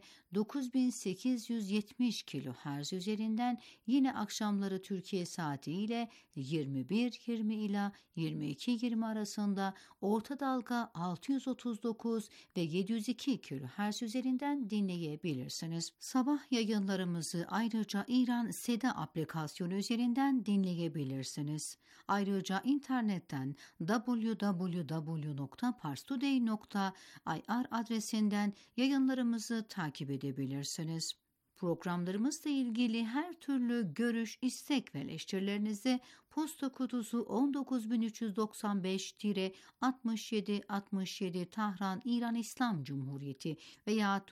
9.870 kHz üzerinden, yine akşamları Türkiye saatiyle 21.20 ila 22.20 arasında orta dalga 639 ve 702 kHz üzerinden dinleyebilirsiniz. Sabah yayınlarımızı ayrıca İran Seda aplikasyonu üzerinden dinleyebilirsiniz. Ayrıca internetten www.parstoday.ir adresinden yayınlarımızı takip edebilirsiniz. Programlarımızla ilgili her türlü görüş, istek ve eleştirilerinizi posta kutusu 19395-6767 Tahran, İran İslam Cumhuriyeti veya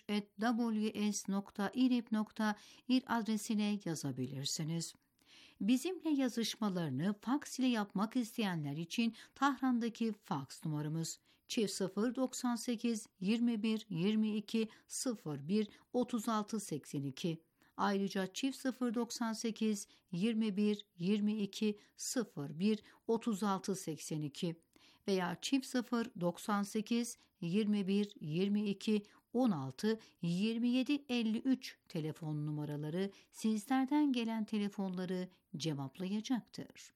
turkish@ws.irib.ir adresine yazabilirsiniz. Bizimle yazışmalarını faks ile yapmak isteyenler için Tahran'daki faks numaramız +098 21 22 01 36 82. Ayrıca +098 21 22 01 36 82 veya +098 21 22 16 27 53 telefon numaraları sizlerden gelen telefonları cevaplayacaktır.